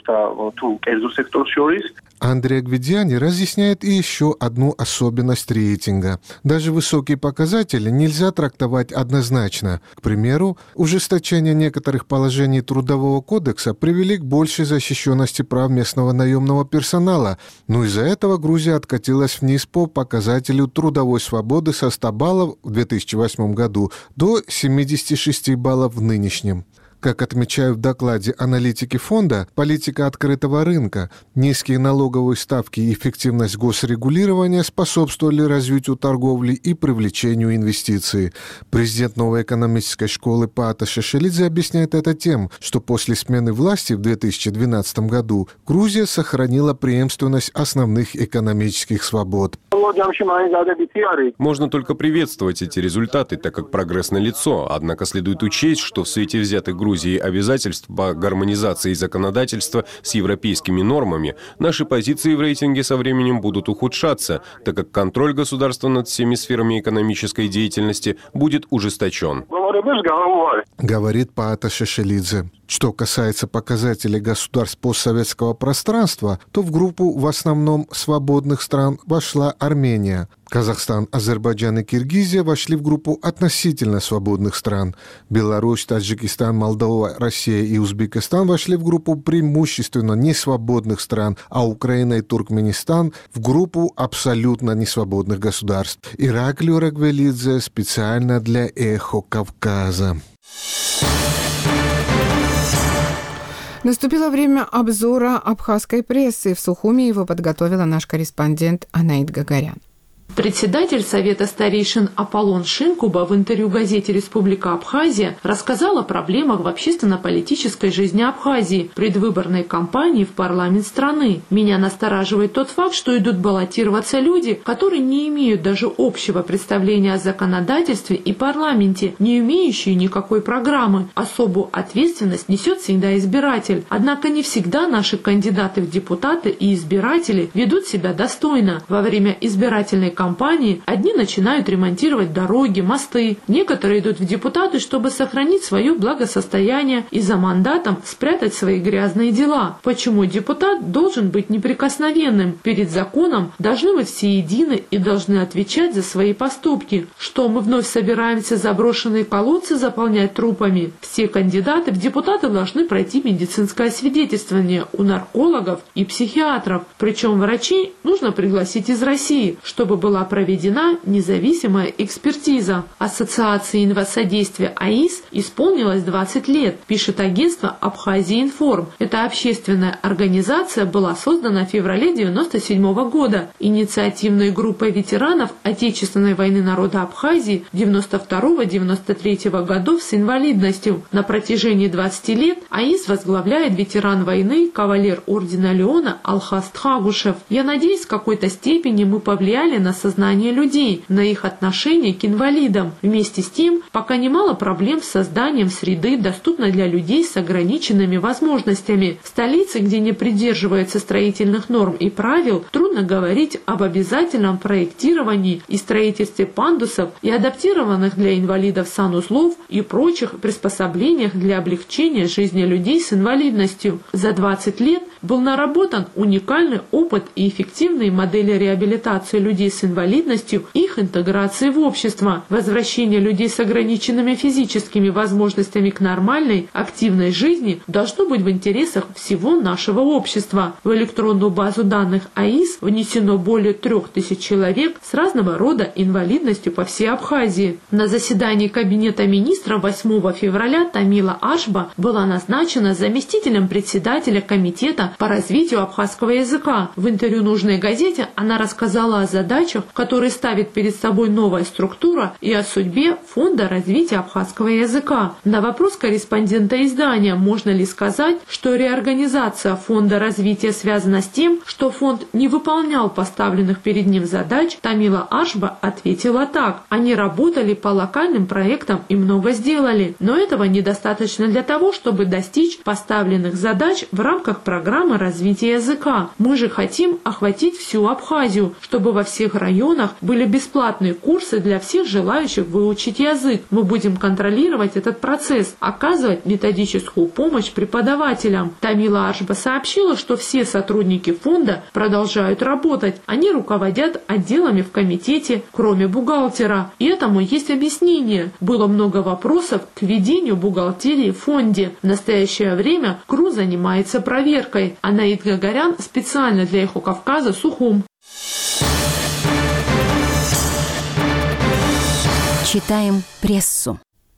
Андрей Агведиани разъясняет и еще одну особенность рейтинга. Даже высокие показатели нельзя трактовать однозначно. К примеру, ужесточение некоторых положений Трудового кодекса привели к большей защищенности прав местного наемного персонала, но из-за этого Грузия откатилась вниз по показателю трудовой свободы со ста баллов в две тысячи восьмом году до семидесяти шести баллов в нынешнем. Как отмечают в докладе аналитики фонда, политика открытого рынка, низкие налоговые ставки и эффективность госрегулирования способствовали развитию торговли и привлечению инвестиций. Президент новой экономической школы Паата Шешелидзе объясняет это тем, что после смены власти в две тысячи двенадцатом году Грузия сохранила преемственность основных экономических свобод. Можно только приветствовать эти результаты, так как прогресс налицо, однако следует учесть, что в свете взятых Грузией обязательств по гармонизации законодательства с европейскими нормами, наши позиции в рейтинге со временем будут ухудшаться, так как контроль государства над всеми сферами экономической деятельности будет ужесточен. Говорит Паата Шешелидзе. Что касается показателей государств постсоветского пространства, то в группу в основном свободных стран вошла Армения. Казахстан, Азербайджан и Киргизия вошли в группу относительно свободных стран. Беларусь, Таджикистан, Молдова, Россия и Узбекистан вошли в группу преимущественно несвободных стран, а Украина и Туркменистан в группу абсолютно несвободных государств. Ираклий Рагвелидзе специально для «Эхо Кавказа». Наступило время обзора абхазской прессы. В Сухуми его подготовила наш корреспондент Анаит Гагарян. Председатель Совета старейшин Аполлон Шинкуба в интервью газете «Республика Абхазия» рассказал о проблемах в общественно-политической жизни Абхазии, предвыборной кампании в парламент страны. Меня настораживает тот факт, что идут баллотироваться люди, которые не имеют даже общего представления о законодательстве и парламенте, не имеющие никакой программы. Особую ответственность несет всегда избиратель. Однако не всегда наши кандидаты в депутаты и избиратели ведут себя достойно. Во время избирательной кампании компании одни начинают ремонтировать дороги, мосты, некоторые идут в депутаты, чтобы сохранить свое благосостояние и за мандатом спрятать свои грязные дела. Почему депутат должен быть неприкосновенным? Перед законом должны быть все едины и должны отвечать за свои поступки. Что мы вновь собираемся заброшенные колодцы заполнять трупами? Все кандидаты в депутаты должны пройти медицинское освидетельствование у наркологов и психиатров. Причем врачей нужно пригласить из России, чтобы была проведена независимая экспертиза. Ассоциации инвасодействия АИС исполнилось двадцать лет, пишет агентство Абхазия Информ. Эта общественная организация была создана в феврале девяносто седьмого года инициативной группой ветеранов Отечественной войны народа Абхазии девяносто второго — девяносто третьего годов с инвалидностью. На протяжении двадцати лет АИС возглавляет ветеран войны, кавалер ордена Леона Алхас Тхагушев. Я надеюсь, в какой-то степени мы повлияли на сознание людей, на их отношение к инвалидам. Вместе с тем, пока немало проблем с созданием среды, доступной для людей с ограниченными возможностями. В столице, где не придерживаются строительных норм и правил, трудно говорить об обязательном проектировании и строительстве пандусов и адаптированных для инвалидов санузлов и прочих приспособлениях для облегчения жизни людей с инвалидностью. За двадцать лет был наработан уникальный опыт и эффективные модели реабилитации людей с инвалидностью, их интеграции в общество, возвращение людей с ограниченными физическими возможностями к нормальной, активной жизни должно быть в интересах всего нашего общества. В электронную базу данных АИС внесено более трех тысяч человек с разного рода инвалидностью по всей Абхазии. На заседании Кабинета министров восьмого февраля Тамила Ашба была назначена заместителем председателя Комитета по развитию абхазского языка. В интервью «Нужной газете» она рассказала о задачах, которые ставит перед собой новая структура, и о судьбе Фонда развития абхазского языка. На вопрос корреспондента издания, можно ли сказать, что реорганизация Фонда развития связана с тем, что фонд не выполнял поставленных перед ним задач, Тамила Ашба ответила так: они работали по локальным проектам и много сделали, но этого недостаточно для того, чтобы достичь поставленных задач в рамках программы развития языка. Мы же хотим охватить всю Абхазию, чтобы во всех районах были бесплатные курсы для всех желающих выучить язык. Мы будем контролировать этот процесс, оказывать методическую помощь преподавателям. Тамила Ашба сообщила, что все сотрудники фонда продолжают работать. Они руководят отделами в комитете, кроме бухгалтера. И этому есть объяснение. Было много вопросов к ведению бухгалтерии в фонде. В настоящее время КРУ занимается проверкой. Анаит Гагарян специально для Эхо Кавказа, Сухум. Читаем прессу.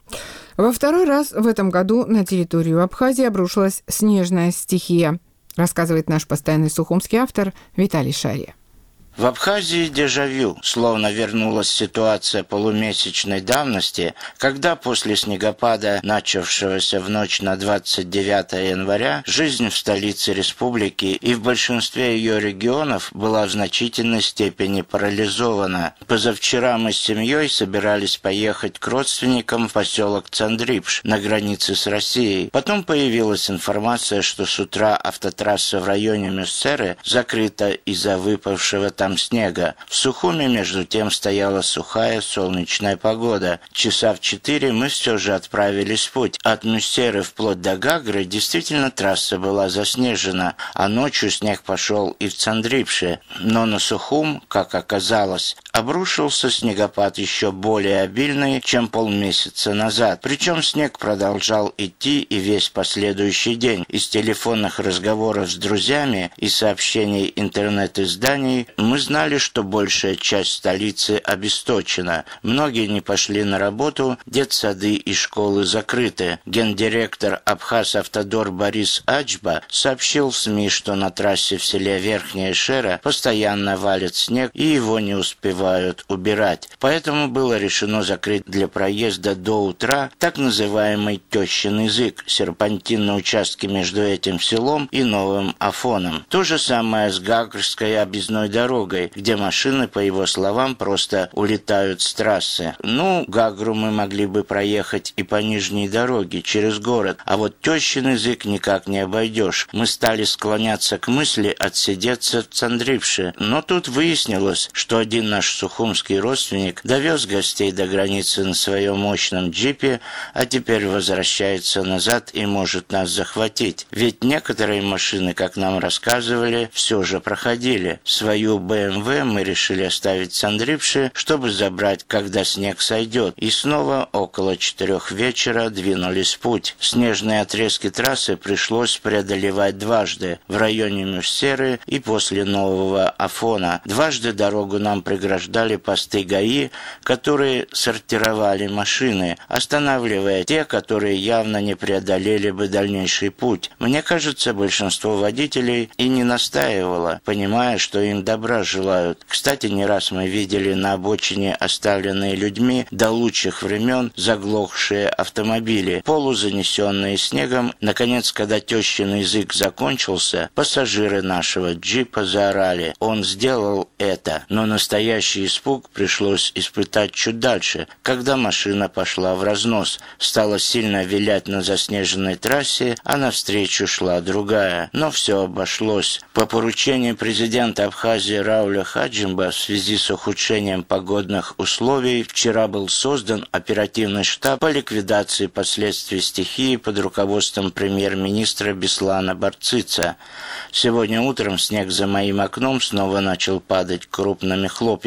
Во второй раз в этом году на территорию Абхазии обрушилась снежная стихия, рассказывает наш постоянный сухумский автор Виталий Шария. В Абхазии дежавю, словно вернулась ситуация полумесячной давности, когда после снегопада, начавшегося в ночь на двадцать девятое января, жизнь в столице республики и в большинстве ее регионов была в значительной степени парализована. Позавчера мы с семьей собирались поехать к родственникам в поселок Цандрипш на границе с Россией. Потом появилась информация, что с утра автотрасса в районе Мюссеры закрыта из-за выпавшего там снега. В Сухуме, между тем, стояла сухая солнечная погода. Часа в четыре мы все же отправились в путь. От Мюссеры вплоть до Гагры действительно трасса была заснежена, а ночью снег пошел и в Цандрипше. Но на Сухум, как оказалось, обрушился снегопад еще более обильный, чем полмесяца назад. Причем снег продолжал идти и весь последующий день. Из телефонных разговоров с друзьями и сообщений интернет-изданий мы знали, что большая часть столицы обесточена. Многие не пошли на работу, детсады и школы закрыты. Гендиректор Абхаз-Автодор Борис Аджба сообщил в СМИ, что на трассе в селе Верхняя Шера постоянно валит снег и его не успевают убирать. Поэтому было решено закрыть для проезда до утра так называемый тещин язык, серпантин на участке между этим селом и Новым Афоном. То же самое с Гагрской объездной дорогой, где машины, по его словам, просто улетают с трассы. Ну, Гагру мы могли бы проехать и по нижней дороге, через город, а вот тещин язык никак не обойдешь. Мы стали склоняться к мысли отсидеться в Цандрипше, но тут выяснилось, что один наш сухумский родственник довез гостей до границы на своем мощном джипе, а теперь возвращается назад и может нас захватить. Ведь некоторые машины, как нам рассказывали, все же проходили. Свою бэ эм вэ мы решили оставить в Цандрипше, чтобы забрать, когда снег сойдет. И снова около четырех вечера двинулись в путь. Снежные отрезки трассы пришлось преодолевать дважды, в районе Мюссеры и после Нового Афона. Дважды дорогу нам преграждали посты ГАИ, которые сортировали машины, останавливая те, которые явно не преодолели бы дальнейший путь. Мне кажется, большинство водителей и не настаивало, понимая, что им добра желают. Кстати, не раз мы видели на обочине оставленные людьми до лучших времен заглохшие автомобили, полузанесенные снегом. Наконец, когда тещин язык закончился, пассажиры нашего джипа заорали. Он сделал это, но настоящий испуг пришлось испытать чуть дальше, когда машина пошла в разнос, стала сильно вилять на заснеженной трассе, а навстречу шла другая. Но все обошлось. По поручению президента Абхазии Рауля Хаджимба в связи с ухудшением погодных условий вчера был создан оперативный штаб по ликвидации последствий стихии под руководством премьер-министра Беслана Барцица. Сегодня утром снег за моим окном снова начал падать крупными хлопьями.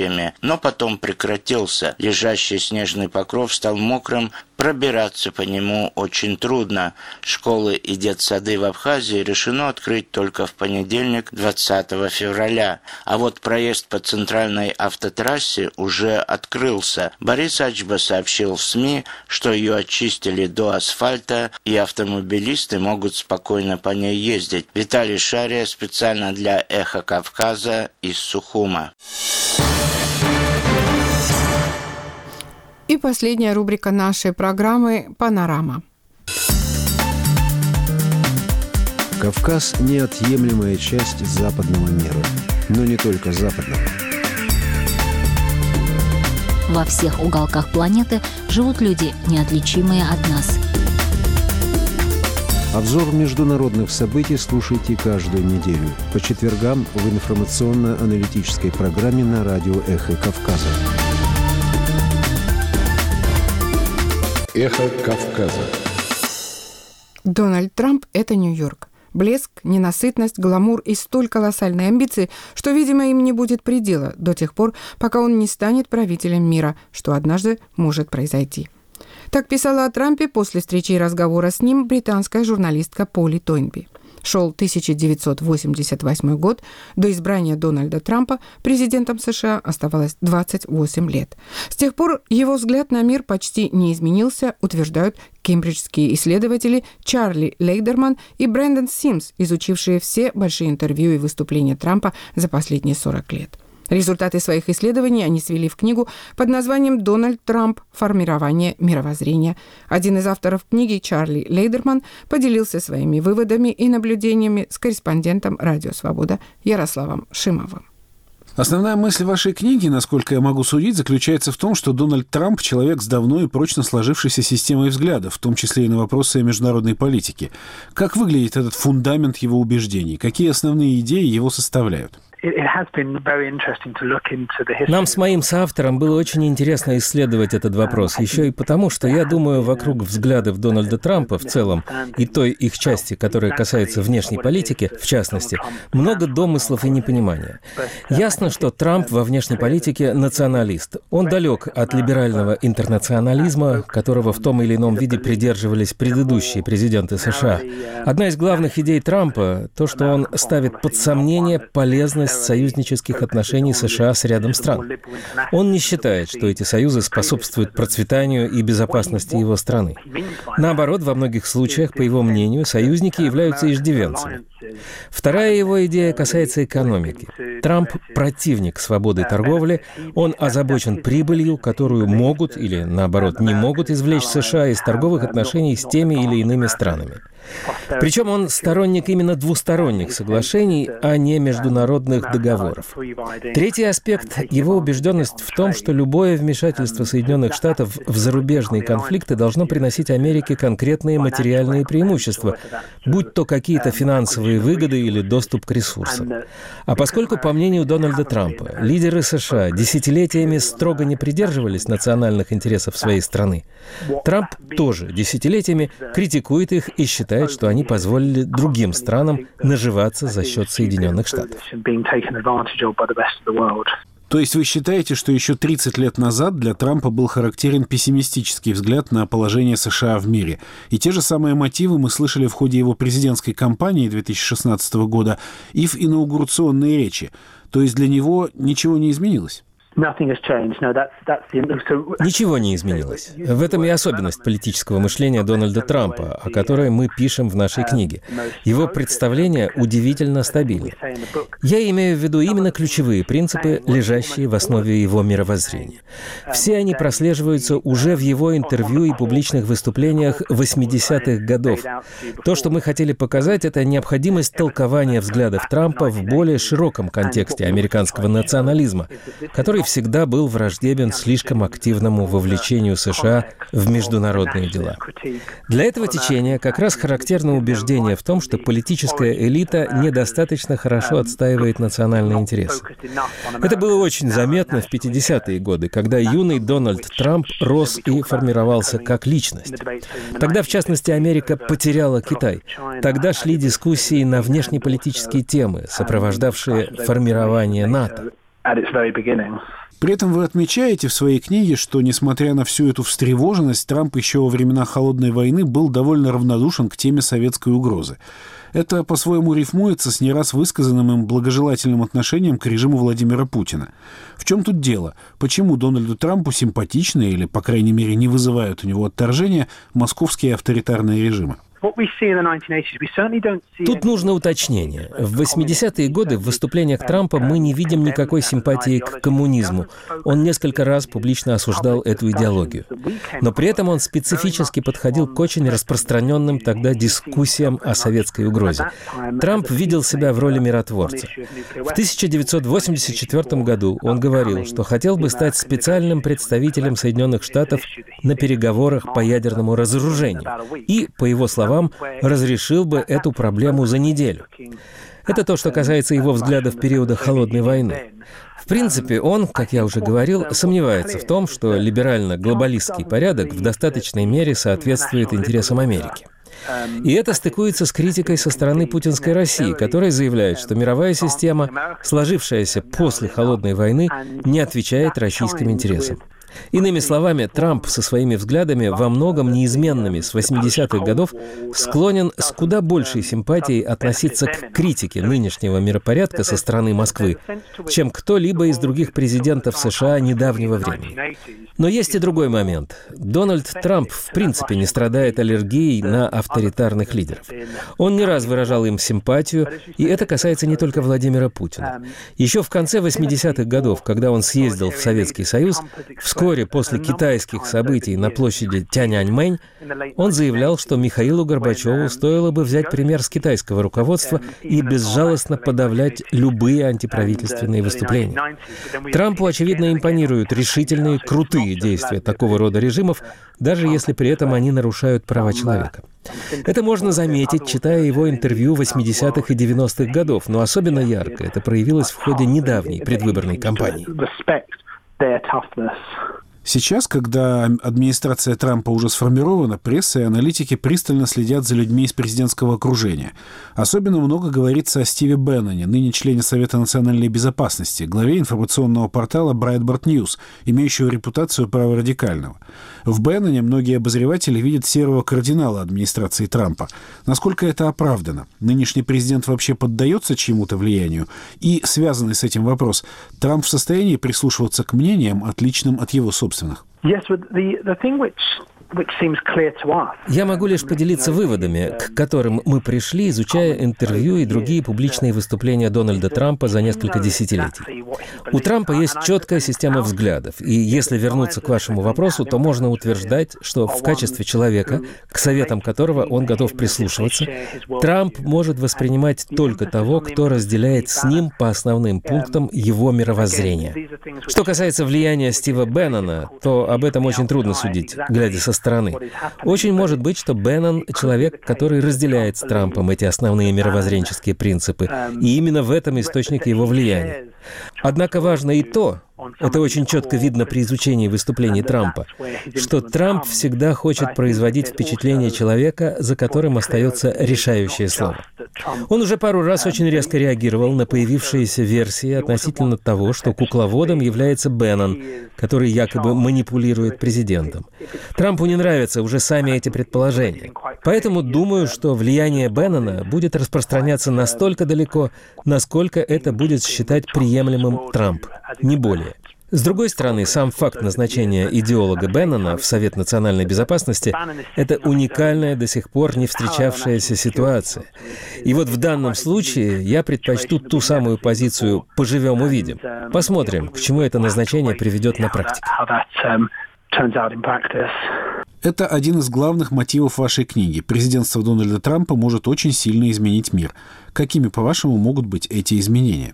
хлопьями, но потом прекратился. Лежащий снежный покров стал мокрым, пробираться по нему очень трудно. Школы и детсады в Абхазии решено открыть только в понедельник, двадцатого февраля. А вот проезд по центральной автотрассе уже открылся. Борис Ачба сообщил в СМИ, что ее очистили до асфальта, и автомобилисты могут спокойно по ней ездить. Виталий Шария специально для «Эхо Кавказа» из Сухума. И последняя рубрика нашей программы «Панорама». Кавказ – неотъемлемая часть западного мира, но не только западного. Во всех уголках планеты живут люди, неотличимые от нас. Обзор международных событий слушайте каждую неделю по четвергам в информационно-аналитической программе на радио «Эхо Кавказа». «Эхо Кавказа». Дональд Трамп – это Нью-Йорк. Блеск, ненасытность, гламур и столь колоссальные амбиции, что, видимо, им не будет предела до тех пор, пока он не станет правителем мира, что однажды может произойти. Так писала о Трампе после встречи и разговора с ним британская журналистка Поли Тойнби. Шел тысяча девятьсот восемьдесят восьмой год, до избрания Дональда Трампа президентом США оставалось двадцать восемь лет. С тех пор его взгляд на мир почти не изменился, утверждают кембриджские исследователи Чарли Лейдерман и Брэндон Симс, изучившие все большие интервью и выступления Трампа за последние сорок лет. Результаты своих исследований они свели в книгу под названием «Дональд Трамп. Формирование мировоззрения». Один из авторов книги, Чарли Лейдерман, поделился своими выводами и наблюдениями с корреспондентом «Радио Свобода» Ярославом Шимовым. Основная мысль вашей книги, насколько я могу судить, заключается в том, что Дональд Трамп – человек с давно и прочно сложившейся системой взглядов, в том числе и на вопросы международной политики. Как выглядит этот фундамент его убеждений? Какие основные идеи его составляют? Нам с моим соавтором было очень интересно исследовать этот вопрос, еще и потому, что я думаю, вокруг взглядов Дональда Трампа в целом и той их части, которая касается внешней политики, в частности, много домыслов и непонимания. Ясно, что Трамп во внешней политике националист. Он далек от либерального интернационализма, которого в том или ином виде придерживались предыдущие президенты США. Одна из главных идей Трампа – то, что он ставит под сомнение полезность союзнических отношений США с рядом стран. Он не считает, что эти союзы способствуют процветанию и безопасности его страны. Наоборот, во многих случаях, по его мнению, союзники являются иждивенцами. Вторая его идея касается экономики. Трамп – противник свободы торговли, он озабочен прибылью, которую могут или, наоборот, не могут извлечь США из торговых отношений с теми или иными странами. Причем он сторонник именно двусторонних соглашений, а не международных договоров. Третий аспект – его убежденность в том, что любое вмешательство Соединенных Штатов в зарубежные конфликты должно приносить Америке конкретные материальные преимущества, будь то какие-то финансовые выгоды или доступ к ресурсам. А поскольку, по мнению Дональда Трампа, лидеры США десятилетиями строго не придерживались национальных интересов своей страны, Трамп тоже десятилетиями критикует их и считает, что они позволили другим странам наживаться за счет Соединенных Штатов. То есть вы считаете, что еще тридцать лет назад для Трампа был характерен пессимистический взгляд на положение США в мире? И те же самые мотивы мы слышали в ходе его президентской кампании две тысячи шестнадцатого года и в инаугурационной речи. То есть для него ничего не изменилось? Ничего не изменилось. В этом и особенность политического мышления Дональда Трампа, о которой мы пишем в нашей книге. Его представления удивительно стабильны. Я имею в виду именно ключевые принципы, лежащие в основе его мировоззрения. Все они прослеживаются уже в его интервью и публичных выступлениях восьмидесятых годов. То, что мы хотели показать, это необходимость толкования взглядов Трампа в более широком контексте американского национализма, который всегда был враждебен слишком активному вовлечению США в международные дела. Для этого течения как раз характерно убеждение в том, что политическая элита недостаточно хорошо отстаивает национальные интересы. Это было очень заметно в пятидесятые годы, когда юный Дональд Трамп рос и формировался как личность. Тогда, в частности, Америка потеряла Китай. Тогда шли дискуссии на внешнеполитические темы, сопровождавшие формирование НАТО. При этом вы отмечаете в своей книге, что, несмотря на всю эту встревоженность, Трамп еще во времена Холодной войны был довольно равнодушен к теме советской угрозы. Это по-своему рифмуется с не раз высказанным им благожелательным отношением к режиму Владимира Путина. В чем тут дело? Почему Дональду Трампу симпатичны или, по крайней мере, не вызывают у него отторжения московские авторитарные режимы? Тут нужно уточнение. В восьмидесятые годы в выступлениях Трампа мы не видим никакой симпатии к коммунизму. Он несколько раз публично осуждал эту идеологию. Но при этом он специфически подходил к очень распространенным тогда дискуссиям о советской угрозе. Трамп видел себя в роли миротворца. В тысяча девятьсот восемьдесят четвёртом году он говорил, что хотел бы стать специальным представителем Соединенных Штатов на переговорах по ядерному разоружению. И, по его словам, разрешил бы эту проблему за неделю. Это то, что касается его взглядов периода Холодной войны. В принципе, он, как я уже говорил, сомневается в том, что либерально-глобалистский порядок в достаточной мере соответствует интересам Америки. И это стыкуется с критикой со стороны путинской России, которая заявляет, что мировая система, сложившаяся после Холодной войны, не отвечает российским интересам. Иными словами, Трамп со своими взглядами, во многом неизменными с восьмидесятых годов, склонен с куда большей симпатией относиться к критике нынешнего миропорядка со стороны Москвы, чем кто-либо из других президентов США недавнего времени. Но есть и другой момент. Дональд Трамп в принципе не страдает аллергией на авторитарных лидеров. Он не раз выражал им симпатию, и это касается не только Владимира Путина. Еще в конце восьмидесятых годов, когда он съездил в Советский Союз, вскоре после китайских событий на площади Тяньаньмэнь, он заявлял, что Михаилу Горбачеву стоило бы взять пример с китайского руководства и безжалостно подавлять любые антиправительственные выступления. Трампу, очевидно, импонируют решительные, крутые действия такого рода режимов, даже если при этом они нарушают права человека. Это можно заметить, читая его интервью восьмидесятых и девяностых годов, но особенно ярко это проявилось в ходе недавней предвыборной кампании. Сейчас, когда администрация Трампа уже сформирована, пресса и аналитики пристально следят за людьми из президентского окружения. Особенно много говорится о Стиве Бенноне, ныне члене Совета национальной безопасности, главе информационного портала Breitbart News, имеющего репутацию праворадикального. В Бенноне многие обозреватели видят серого кардинала администрации Трампа. Насколько это оправдано? Нынешний президент вообще поддается чьему-то влиянию? И, связанный с этим вопрос, Трамп в состоянии прислушиваться к мнениям, отличным от его собственных? Я могу лишь поделиться выводами, к которым мы пришли, изучая интервью и другие публичные выступления Дональда Трампа за несколько десятилетий. У Трампа есть четкая система взглядов, и если вернуться к вашему вопросу, то можно утверждать, что в качестве человека, к советам которого он готов прислушиваться, Трамп может воспринимать только того, кто разделяет с ним по основным пунктам его мировоззрения. Что касается влияния Стива Беннона, то об этом очень трудно судить, глядя со стороны. Очень может быть, что Беннон — человек, который разделяет с Трампом эти основные мировоззренческие принципы, и именно в этом источник его влияния. Однако важно и то, это очень четко видно при изучении выступлений Трампа, что Трамп всегда хочет производить впечатление человека, за которым остается решающее слово. Он уже пару раз очень резко реагировал на появившиеся версии относительно того, что кукловодом является Беннон, который якобы манипулирует президентом. Трампу не нравятся уже сами эти предположения. Поэтому думаю, что влияние Беннона будет распространяться настолько далеко, насколько это будет считать приемлемым Трамп, не более. С другой стороны, сам факт назначения идеолога Беннона в Совет национальной безопасности – это уникальная, до сих пор не встречавшаяся ситуация. И вот в данном случае я предпочту ту самую позицию «поживем – увидим». Посмотрим, к чему это назначение приведет на практике. Это один из главных мотивов вашей книги. Президентство Дональда Трампа может очень сильно изменить мир. Какими, по-вашему, могут быть эти изменения?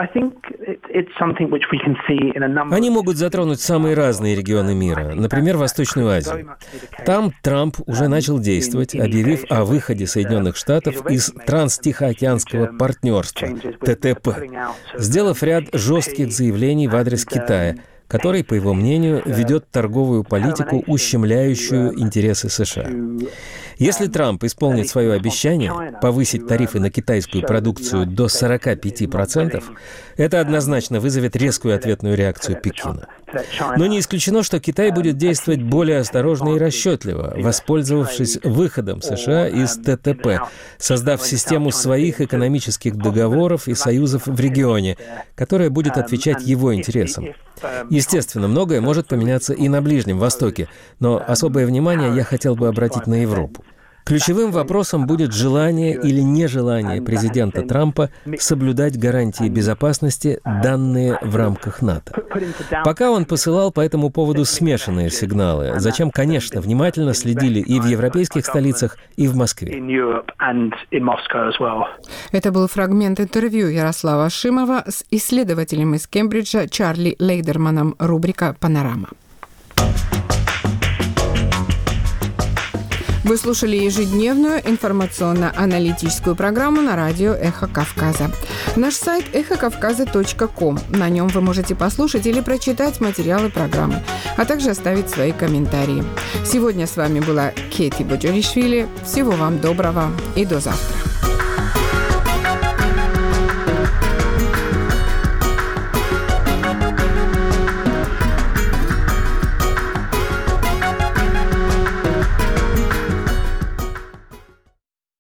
Они могут затронуть самые разные регионы мира, например, Восточную Азию. Там Трамп уже начал действовать, объявив о выходе Соединенных Штатов из Транстихоокеанского партнерства, Т Т П, сделав ряд жестких заявлений в адрес Китая, который, по его мнению, ведет торговую политику, ущемляющую интересы США. Если Трамп исполнит свое обещание повысить тарифы на китайскую продукцию до сорок пять процентов, это однозначно вызовет резкую ответную реакцию Пекина. Но не исключено, что Китай будет действовать более осторожно и расчетливо, воспользовавшись выходом США из тэ тэ пэ, создав систему своих экономических договоров и союзов в регионе, которая будет отвечать его интересам. Естественно, многое может поменяться и на Ближнем Востоке, но особое внимание я хотел бы обратить на Европу. Ключевым вопросом будет желание или нежелание президента Трампа соблюдать гарантии безопасности, данные в рамках НАТО. Пока он посылал по этому поводу смешанные сигналы, за чем, конечно, внимательно следили и в европейских столицах, и в Москве. Это был фрагмент интервью Ярослава Шимова с исследователем из Кембриджа Чарли Лейдерманом, рубрика «Панорама». Вы слушали ежедневную информационно-аналитическую программу на радио «Эхо Кавказа». Наш сайт эхо кавказа точка ком. На нем вы можете послушать или прочитать материалы программы, а также оставить свои комментарии. Сегодня с вами была Кети Боджоришвили. Всего вам доброго и до завтра.